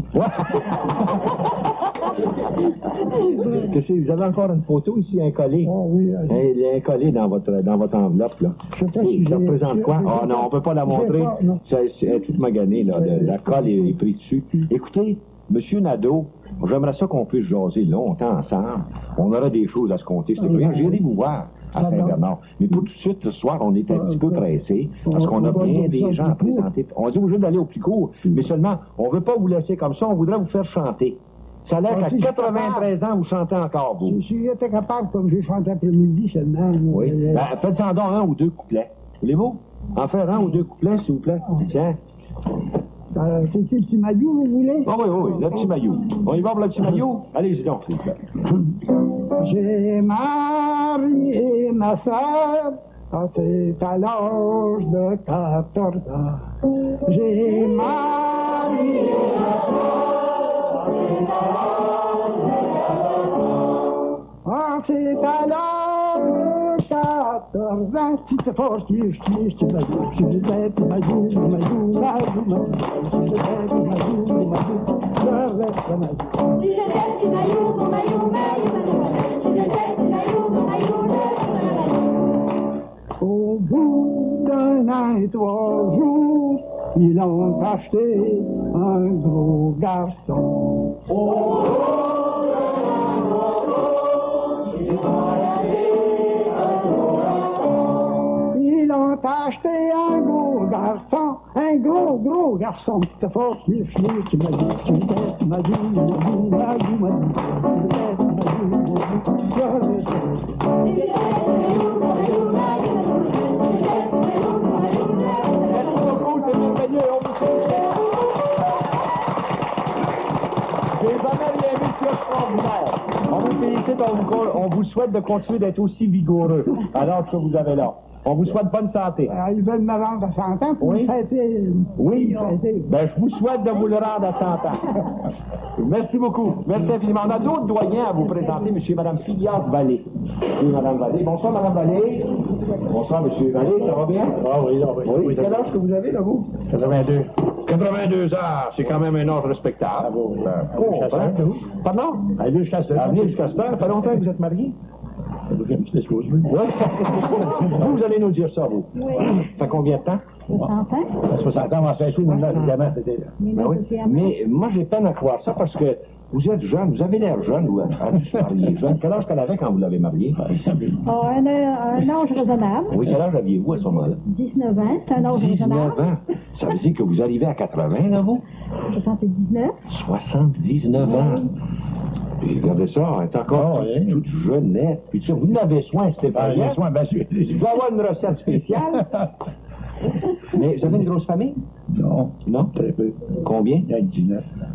Qu'est-ce que- vous avez encore une photo ici, un collé. Ah oui. Il y a un collé dans votre, dans votre enveloppe, là. Je sais pas C'est- si ça j'ai- représente je- quoi? je- Ah non, on peut pas la je sais montrer. pas, non. C'est c'est- elle est toute maganée, là. de- la colle est, est prise dessus. Écoutez, Monsieur Nadeau, j'aimerais ça qu'on puisse jaser longtemps ensemble. On aura des choses à se compter. C'est rien. J'irai vous voir à Saint-Bernard. Mais pour tout de suite, ce soir, on est un petit peu pressé parce qu'on a bien des gens à présenter. On est obligé d'aller au plus court. Mais seulement, on veut pas vous laisser comme ça. On voudrait vous faire chanter. Ça a l'air Ah, qu'à si je suis quatre-vingt-treize ans, vous chantez encore, vous. Si j'étais capable, comme j'ai chanté après-midi seulement. Oui. euh, Ben, faites-en donc un ou deux couplets. Voulez-vous en faire un ou deux couplets, s'il vous plaît? Tiens. euh, C'est-il le petit maillot, vous voulez? Ah oui, oui, oui, le petit maillot. On y va pour le petit maillot? Allez-y donc, s'il vous plaît. J'ai marié ma sœur, ah, c'est à l'âge de quatorze ans. J'ai marié ma sœur, ah, c'est à l'âge de quatorze ans. Si t'es fort, si je suis, je te maillot, je te bête, maillot, maillot, maillot, maillot, si je te bête, maillot, maillot, je reste maillot. Si je t'aime, tu maillot, mon maillot, maillot, maillot. Si je t'aime, tu maillot, mon maillot, maillot. Au bout d'un an et trois jours, ils ont acheté un gros garçon. Ils ont acheté un gros garçon, un gros, gros garçon. C'était fort, qui est fier, qui m'a dit, tu m'as dit, tu m'as dit, tu m'as dit, tu m'as dit, tu m'as dit, tu m'as dit, je le sais. Merci beaucoup, c'est merveilleux. On vous félicite. J'ai vraiment bien vu, c'est extraordinaire. On vous félicite, on vous, on vous souhaite de continuer d'être aussi vigoureux alors que vous avez là. On vous souhaite bonne santé. Alors, ils veulent me rendre à cent ans pour Oui. me fêter. Oui, fêter. ben, je vous souhaite de vous le rendre à cent ans. Merci beaucoup. Merci infiniment. On a d'autres doyens à vous présenter, monsieur et madame Phileas Vallée. Oui, madame Vallée. Bonsoir, madame Vallée. Bonsoir, monsieur Vallée. Ça va bien? Ah oui, là, oui. Oui. Quel âge que vous avez, là, vous? quatre-vingt-deux. quatre-vingt-deux ans. C'est quand même un âge respectable. Oh, hein? Pardon? Allez jusqu'à ce À venir jusqu'à cette heure. Ça fait longtemps que vous êtes mariés? Oui. Oui. Vous, vous allez nous dire ça, vous. Oui. Ça fait combien de temps? soixante ans. soixante ans, on fait tout, nous, évidemment, c'était là. Ben oui. Mais moi, j'ai peine à croire ça parce que vous êtes jeune, vous avez l'air jeune, vous êtes se marier jeune. Quel âge qu'elle avait quand vous l'avez marié? Oh, un, un âge raisonnable. Oui, quel âge aviez-vous à ce moment-là? dix-neuf ans, c'est un âge dix-neuf raisonnable. ans. Ça veut dire que vous arrivez à quatre-vingts, là, vous? soixante-dix-neuf. soixante-dix-neuf ans. Puis regardez ça, elle est encore toute, toute jeunette. Puis tu sais, vous n'avez soin, Stéphane. Ah, les soins, bien sûr. Tu dois avoir une recette spéciale. Mais vous avez une grosse famille? Non. Non? Très peu. Combien? Il y a dix-neuf.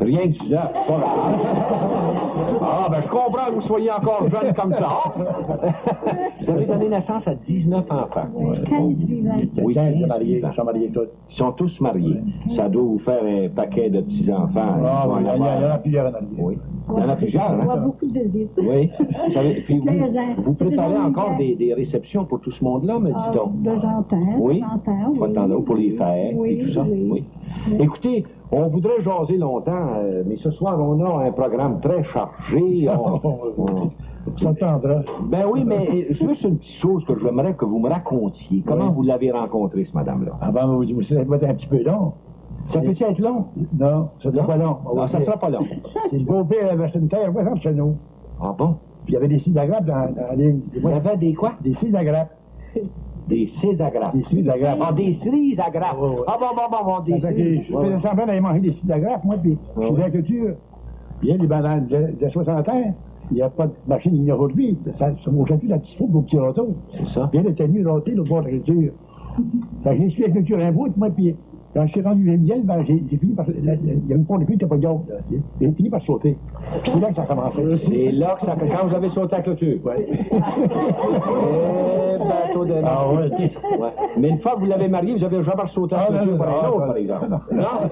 Rien que du neuf. Pas ah, ben je comprends que vous soyez encore jeune comme ça. Vous avez donné naissance à dix-neuf enfants. quinze vivants. Oui, quinze quinze mariés, vivants. ils sont mariés tous. Ils sont tous mariés. Ça doit vous faire un paquet de petits-enfants. Ah, oui, il y, a- il y en a plusieurs en arrière. Oui. Il y en a plusieurs. On a Hein? beaucoup de visites. Oui. Vous, savez, puis vous, quinze ans. vous C'est préparez des encore anniversaires. des, des réceptions pour tout ce monde-là, me Ah, dit-on. de temps en temps. Oui. De temps en temps, Faut oui. attendre pour les fêtes Oui, et tout ça. oui. Oui. Écoutez, on voudrait jaser longtemps, euh, mais ce soir, on a un programme très chargé. On, on- Ça tendra. Ben oui, mais euh, juste une petite chose que j'aimerais que vous me racontiez. Comment Oui. vous l'avez rencontrée, ce madame-là? Ah ben, vous dites, ça va être un petit peu long. Ça peut-il être long? Non, ça ne sera pas long. Non, ça sera pas long. C'est le beau-père avait acheté une terre, ouais, chez nous. Ah bon? Puis il y avait des cises à grappe dans, dans la ligne. Il y avait des quoi? Des cises à grappe. Des cises à grappe. Des cises à grappe. Ah, des cerises à grappe. Ouais, ouais. Ah bon, bon, bon, bon, des Ça fait que cerises. je Ouais, faisais ouais. semblant d'aller manger des cises à grappe, moi, puis je faisais la culture. Puis elle, ben, dans les de soixante ans, il n'y a pas de machine il y a aujourd'hui. Ça ne bougeait plus la petite fougue au petit râteau. C'est ça. Puis elle était venue rôter l'autre bord de la culture. Fait que j'ai suivi la culture un bout, moi, puis quand je suis rendu à miel, ben, j'ai j'ai fini par. la- la- Il y a une fois de pluie qui n'était pas de là. J'ai fini par sauter. Puis c'est là que ça a commencé. C'est là que ça quand vous avez sauté à la clôture. Ouais. Eh, bateau de Ah ouais. Ouais. Mais une fois que vous l'avez marié, vous avez jamais sauté à la Ah, clôture non, pour un non, autre, non, par exemple. non.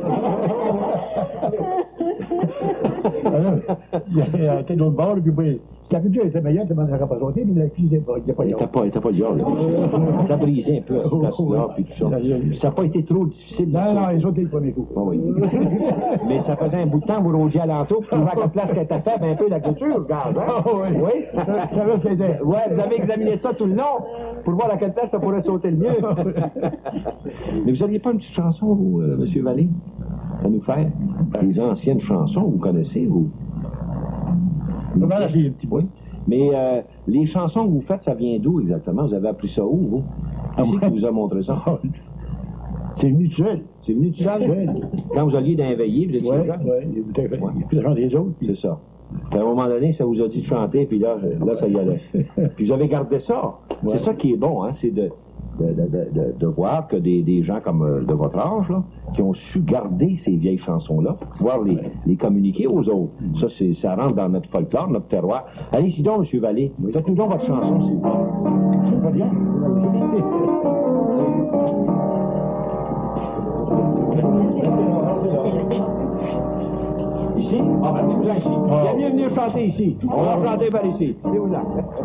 Non? Il était de l'autre bord, puis oui. Si la culture était meilleure, ça ne m'aurait pas sauté, mais la fille n'était pas Il pas n'était pas, il était pas dur, là. Ça a brisé un peu à ce place-là, puis tout ça. Ça n'a pas été trop difficile. Non, non, ils ont été le premier coup. Ah oui. Mais ça faisait un bout de temps, vous rôdiez alentour, pour trouver à quelle place qu'elle était faible, un peu la clôture, regarde. Hein? Ah oui. Oui? Ça, ça va, c'était. Ouais, vous avez examiné ça tout le long, pour voir à quelle place ça pourrait sauter le mieux. Mais vous n'auriez pas une petite chanson, vous, euh, M. Vallée, à nous faire? Les anciennes chansons, vous connaissez, vous? Comment la fille, un petit peu? Oui. Mais euh, les chansons que vous faites, ça vient d'où exactement? Vous avez appris ça où, vous? Ah, Qui c'est ouais. qui vous a montré ça? C'est venu tout seul. C'est venu tout seul? Quand vous alliez dans un veillé, vous étiez Oui, jeune? oui. Il était plus de gens des autres. C'est ça. Puis à un moment donné, ça vous a dit de chanter, puis là, là ça y allait. Puis vous avez gardé ça. Ouais. C'est ça qui est bon, hein, c'est de, de, de, de, de voir que des, des gens comme euh, de votre âge, là, qui ont su garder ces vieilles chansons-là pour pouvoir les, les communiquer aux autres. Ça, c'est, ça rentre dans notre folklore, notre terroir. Allez-y donc, M. Vallée, faites-nous donc votre chanson, s'il vous plaît. C'est pas bien. Ici? Ah ben, venez-vous-en ici. Ah. Il y a mieux venir chanter ici. On va chanter par ici. Venez-vous-en.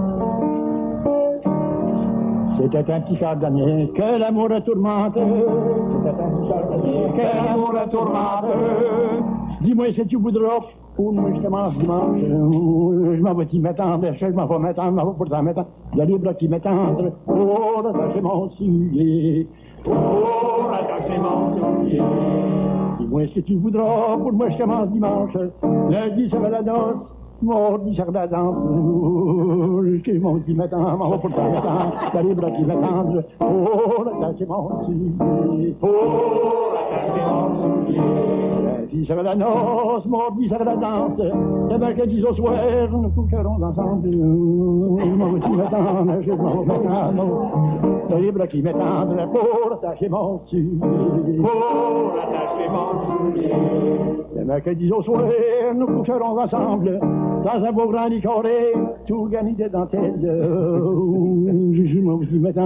C'était un petit cordonnier que l'amour a tourmenté. C'était un petit cordonnier que l'amour a tourmenté. Dis-moi si tu voudras, pour moi je commence dimanche. Je m'en vais t'y m'attendre, je m'en vais m'attendre, je m'en vais pour t'en m'attendre. Il y a les bras qui m'attendent. Oh, attacher mon soulier. Oh, attacher mon soulier. Dis-moi ce que tu voudras, pour moi je commence dimanche. Lundi ça va la danse. Mardi, ça va la danse. Jusqu'à mon qui m'attend, m'en va pour t'en m'attendre. T'as les bras qui m'attendent. Oh, attacher mon soulier. Oh, attacher mon soulier. Lundi, ça va la noce. Mardi, ça va la danse. Le mercredi au soir, nous coucherons ensemble. M'en va qui m'attend, je m'en vais m'attendre. T'as les bras qui m'attendent. Pour attacher mon soulier. Pour attacher mon soulier. Le mercredi au soir, nous coucherons ensemble. Dans un beau grand licoré, tout garni de dentelles. Je m'en vais m'attendre.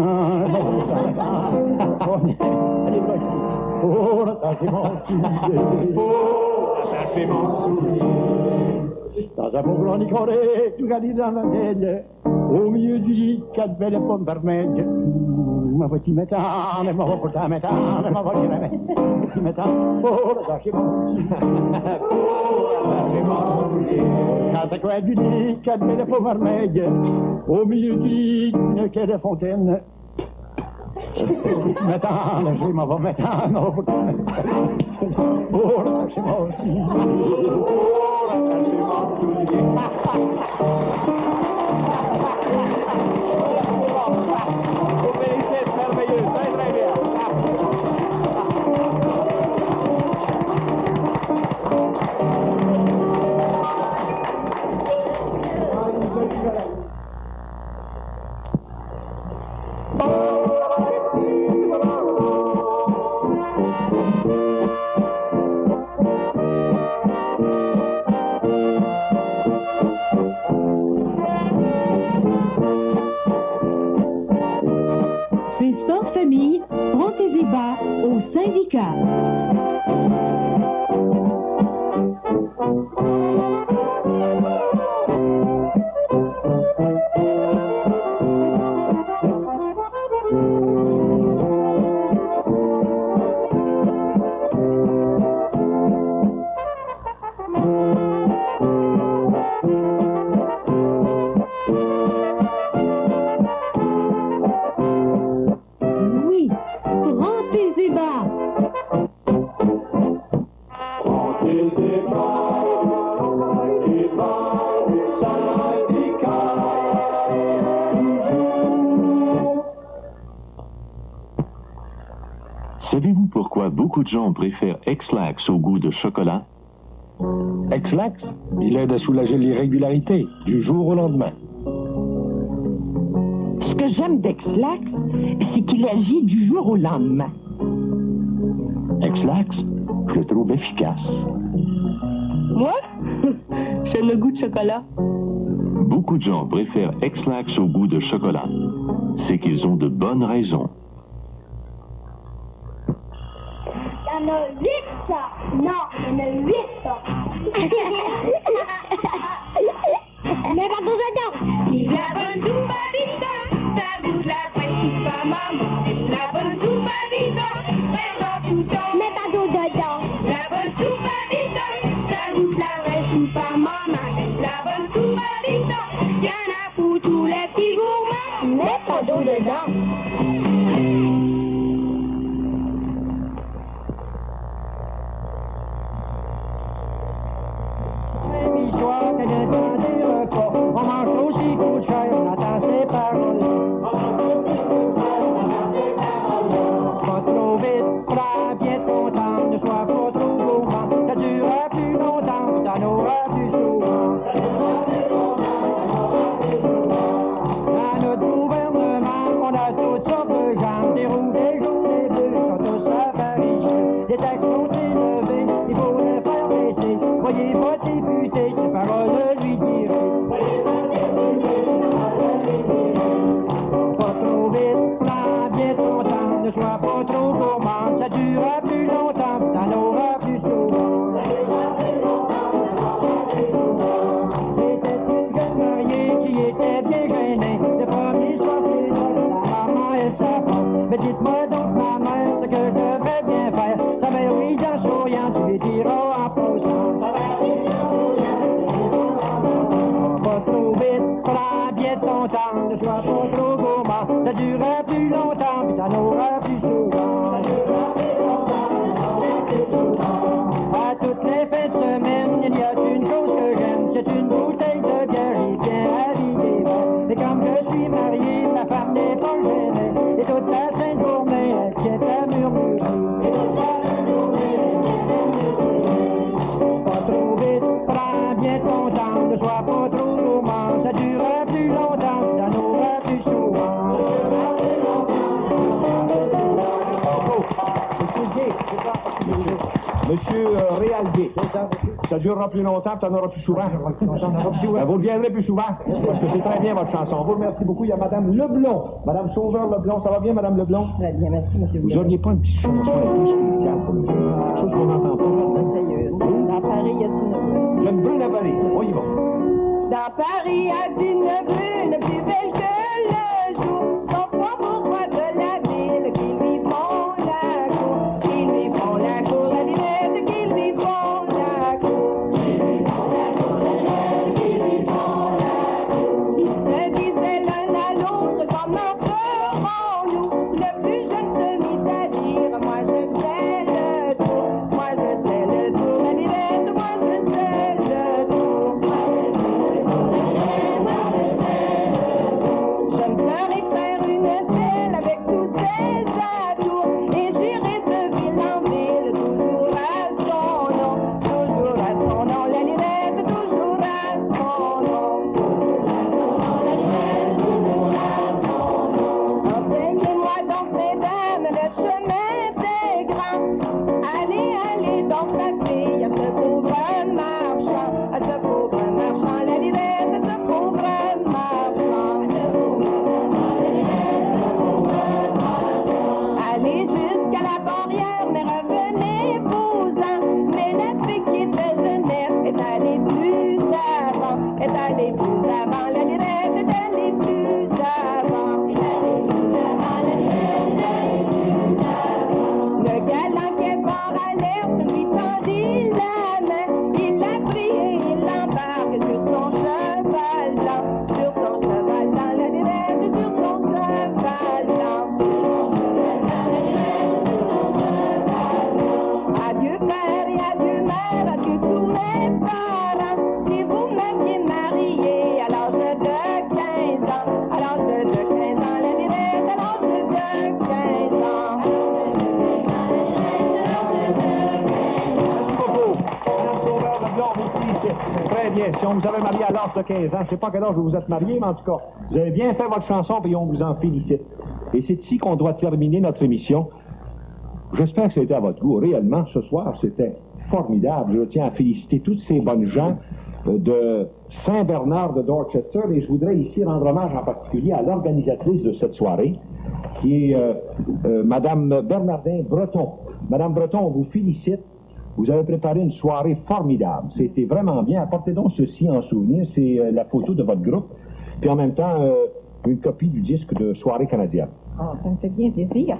Allez, vas-y. Oh, attacher mon soulier. Oh, attacher mon soulier. Dans un beau grand licoré, tout garni de dentelles. Au milieu du lit, quatre belles pommes vermeilles. Ma voiture m'attend, ma voiture m'attend, ma voiture m'attend. Oh, attacher mon soulier. Oh, attacher mon soulier. Quand à coin du lit, quatre belles pommes vermeilles. Au milieu du lit, une quai de fontaine. M'attends, je m'en vais m'attendre. Oh, attacher mon soulier. Oh, attacher mon soulier. Vous finissez de merveilleux, très très bien. chat. Oui, rentrez et bas. Savez-vous pourquoi beaucoup de gens préfèrent Ex-Lax au goût de chocolat? Ex-Lax, il aide à soulager l'irrégularité du jour au lendemain. Ce que j'aime d'Ex-Lax, c'est qu'il agit du jour au lendemain. Ex-Lax, je le trouve efficace. Moi? J'aime le goût de chocolat. Beaucoup de gens préfèrent Ex-Lax au goût de chocolat. C'est qu'ils ont de bonnes raisons. Il y en a huit, ça. Non, il y en a huit, ça. Mais pas besoin d'or. La bonne soupe à vita, ça goûte la vraie soupe à maman. La bonne soupe à vita, reste en tout temps. Mais pas d'eau dedans. La bonne soupe à vita, ça goûte la vraie soupe à maman. La bonne soupe à vita, y'en a pour tous les petits gourmands. Mais pas d'eau dedans. Histoire que de temps des repas, on mange aussi coup de chair, on attend ses paroles. Pas trop vite, prends bien ton temps, ne sois pas trop gourmand. Ça durera plus longtemps, t'en auras plus souvent. Dans notre gouvernement, on a toutes sortes de gens, des roues, des jaunes, des bleus, sont tous à Paris. Des taxes sont élevées, il faut les faire baisser. Voyez pas député, ces paroles lui dirent. Pas trop vite, prends bien ton temps, ne sois pas trop gourmand. Ça durera plus longtemps, t'en auras plus souvent. C'était une jeune mariée qui était bien gênée. Le premier soir, c'est là, la maman, elle s'apprend. Mais dites-moi donc, ma mère, ce que je devrais bien faire. Sa mère, oui, en souriant, tu lui diras en posant. Pas trop vite, prends bien ton temps, ne sois pas trop gourmand. Ça durera plus longtemps, puis t'en auras plus souvent. À toutes les fins de semaine, il y a une chose que j'aime, c'est une bouteille de bière et bien habillée. Mais comme je suis marié, ma femme n'est pas gênée, et toute la sainte journée, elle tient à murmurer. Pas trop vite, prends bien ton temps, ne sois pas trop gourmand. Ça durera plus longtemps, t'en auras plus souvent. Monsieur euh, Réalgué, ça durera plus longtemps, tu en auras plus souvent. Ben, vous reviendrez plus souvent, parce que c'est très bien votre chanson. Vous remercie beaucoup. Il y a Madame Leblond, Madame Sauveur-Leblond. Ça va bien, Madame Leblond? Très bien, merci, monsieur. Vous n'auriez pas une petite chanson un peu spéciale pour nous? Quelque chose qu'on n'entend pas. Dans Paris, y a une J'aime bien la vallée. On y va. Dans Paris, y a une brune plus belle que le jour. Son trois bourgeois de la ville qui lui font la cour. Qui lui font la cour, la dinette, qui lui font la cour. Qui lui font la cour, la dinette, qui lui font la cour. Ils se disaient l'un à l'autre, comment ferons-nous? Le plus jeune se mit à dire, moi je sais le tour. Moi je sais le tour, la dinette, moi je sais le tour. Moi je sais le tour, la dinette, moi je sais le tour. d'aller plus avant, la lirette d'aller plus avant. Le galant qui est fort alerte lui tendit la main, il l'a pris et il l'embarque sur son cheval blanc, sur son cheval blanc, la lirette sur son cheval blanc. Adieu père et adieu mère, adieu tous mes parents. Si vous m'aviez marié à l'âge de quinze ans, à l'âge de quinze ans, la lirette à l'âge de quinze ans. Merci beaucoup. Madame Sauveur, la Blanc, vous félicite. Très bien. Si on vous avait marié à l'âge de quinze ans, je ne sais pas à quel âge vous vous êtes marié, mais en tout cas, vous avez bien fait votre chanson et on vous en félicite. Et c'est ici qu'on doit terminer notre émission. J'espère que ça a été à votre goût. Réellement, ce soir, c'était formidable. Je tiens à féliciter toutes ces bonnes gens euh, de Saint-Bernard de Dorchester et je voudrais ici rendre hommage en particulier à l'organisatrice de cette soirée, qui est euh, euh, Madame Bernardin Breton. Madame Breton, on vous félicite. Vous avez préparé une soirée formidable. C'était vraiment bien. Apportez donc ceci en souvenir. C'est euh, la photo de votre groupe. Puis en même temps, euh, une copie du disque de Soirée canadienne. Oh, ça me fait bien plaisir.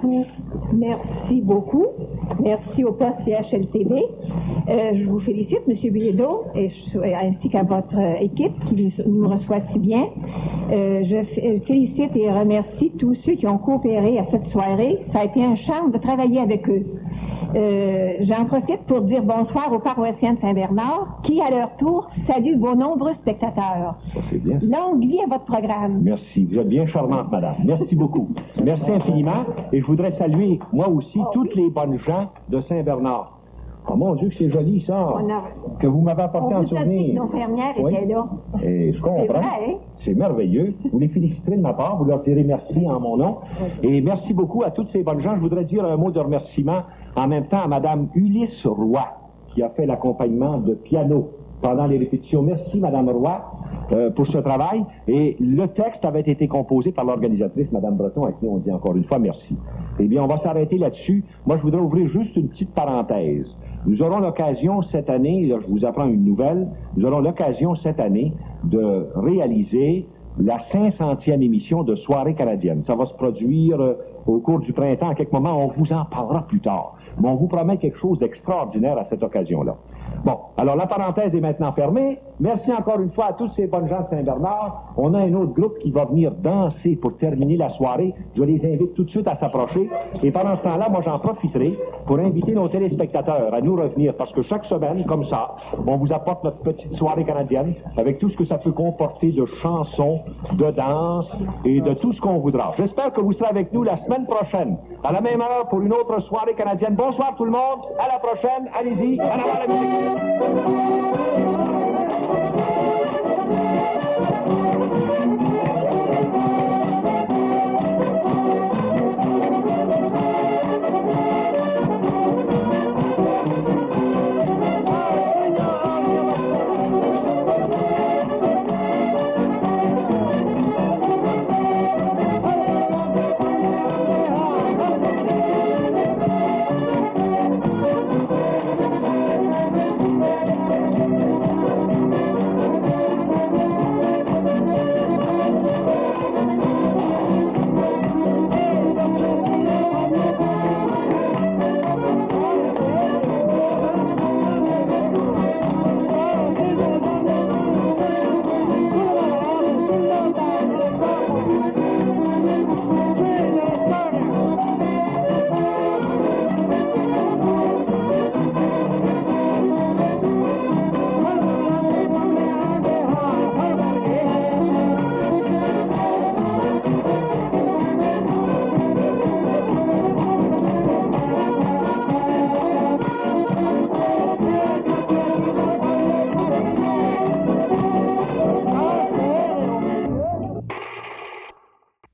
Merci beaucoup. Merci au poste C H L T V. Euh, je vous félicite, M. Biédo, et je, ainsi qu'à votre euh, équipe qui nous reçoit si bien. Euh, je f- félicite et remercie tous ceux qui ont coopéré à cette soirée. Ça a été un charme de travailler avec eux. Euh, j'en profite pour dire bonsoir aux paroissiens de Saint-Bernard qui, à leur tour, saluent vos nombreux spectateurs. Ça, c'est bien. Longue vie à votre programme. Merci. Vous êtes bien charmante, madame. Merci beaucoup. Merci infiniment. Et je voudrais saluer, moi aussi, toutes les bonnes gens de Saint-Bernard. Oh mon Dieu, que c'est joli, ça, On a- que vous m'avez apporté On en vous a dit souvenir. que nos fermières Oui. étaient là. Et je comprends. C'est vrai, hein? C'est merveilleux. Vous les féliciterez de ma part. Vous leur direz merci en mon nom. Et merci beaucoup à toutes ces bonnes gens. Je voudrais dire un mot de remerciement en même temps à Mme Ulysse Roy, qui a fait l'accompagnement de piano pendant les répétitions. Merci, Mme Roy, euh, pour ce travail. Et le texte avait été composé par l'organisatrice, Mme Breton, à qui on dit encore une fois merci. Eh bien, on va s'arrêter là-dessus. Moi, je voudrais ouvrir juste une petite parenthèse. Nous aurons l'occasion cette année, là, je vous apprends une nouvelle, nous aurons l'occasion cette année de réaliser la cinq centième émission de Soirée canadienne. Ça va se produire euh, au cours du printemps. À quelque moment, on vous en parlera plus tard. Mais on vous promet quelque chose d'extraordinaire à cette occasion-là. Bon, alors la parenthèse est maintenant fermée. Merci encore une fois à toutes ces bonnes gens de Saint-Bernard. On a un autre groupe qui va venir danser pour terminer la soirée. Je les invite tout de suite à s'approcher. Et pendant ce temps-là, moi, j'en profiterai pour inviter nos téléspectateurs à nous revenir parce que chaque semaine, comme ça, on vous apporte notre petite soirée canadienne avec tout ce que ça peut comporter de chansons, de danse et de tout ce qu'on voudra. J'espère que vous serez avec nous la semaine prochaine, à la même heure, pour une autre soirée canadienne. Bonsoir tout le monde. À la prochaine. Allez-y. En avant la musique.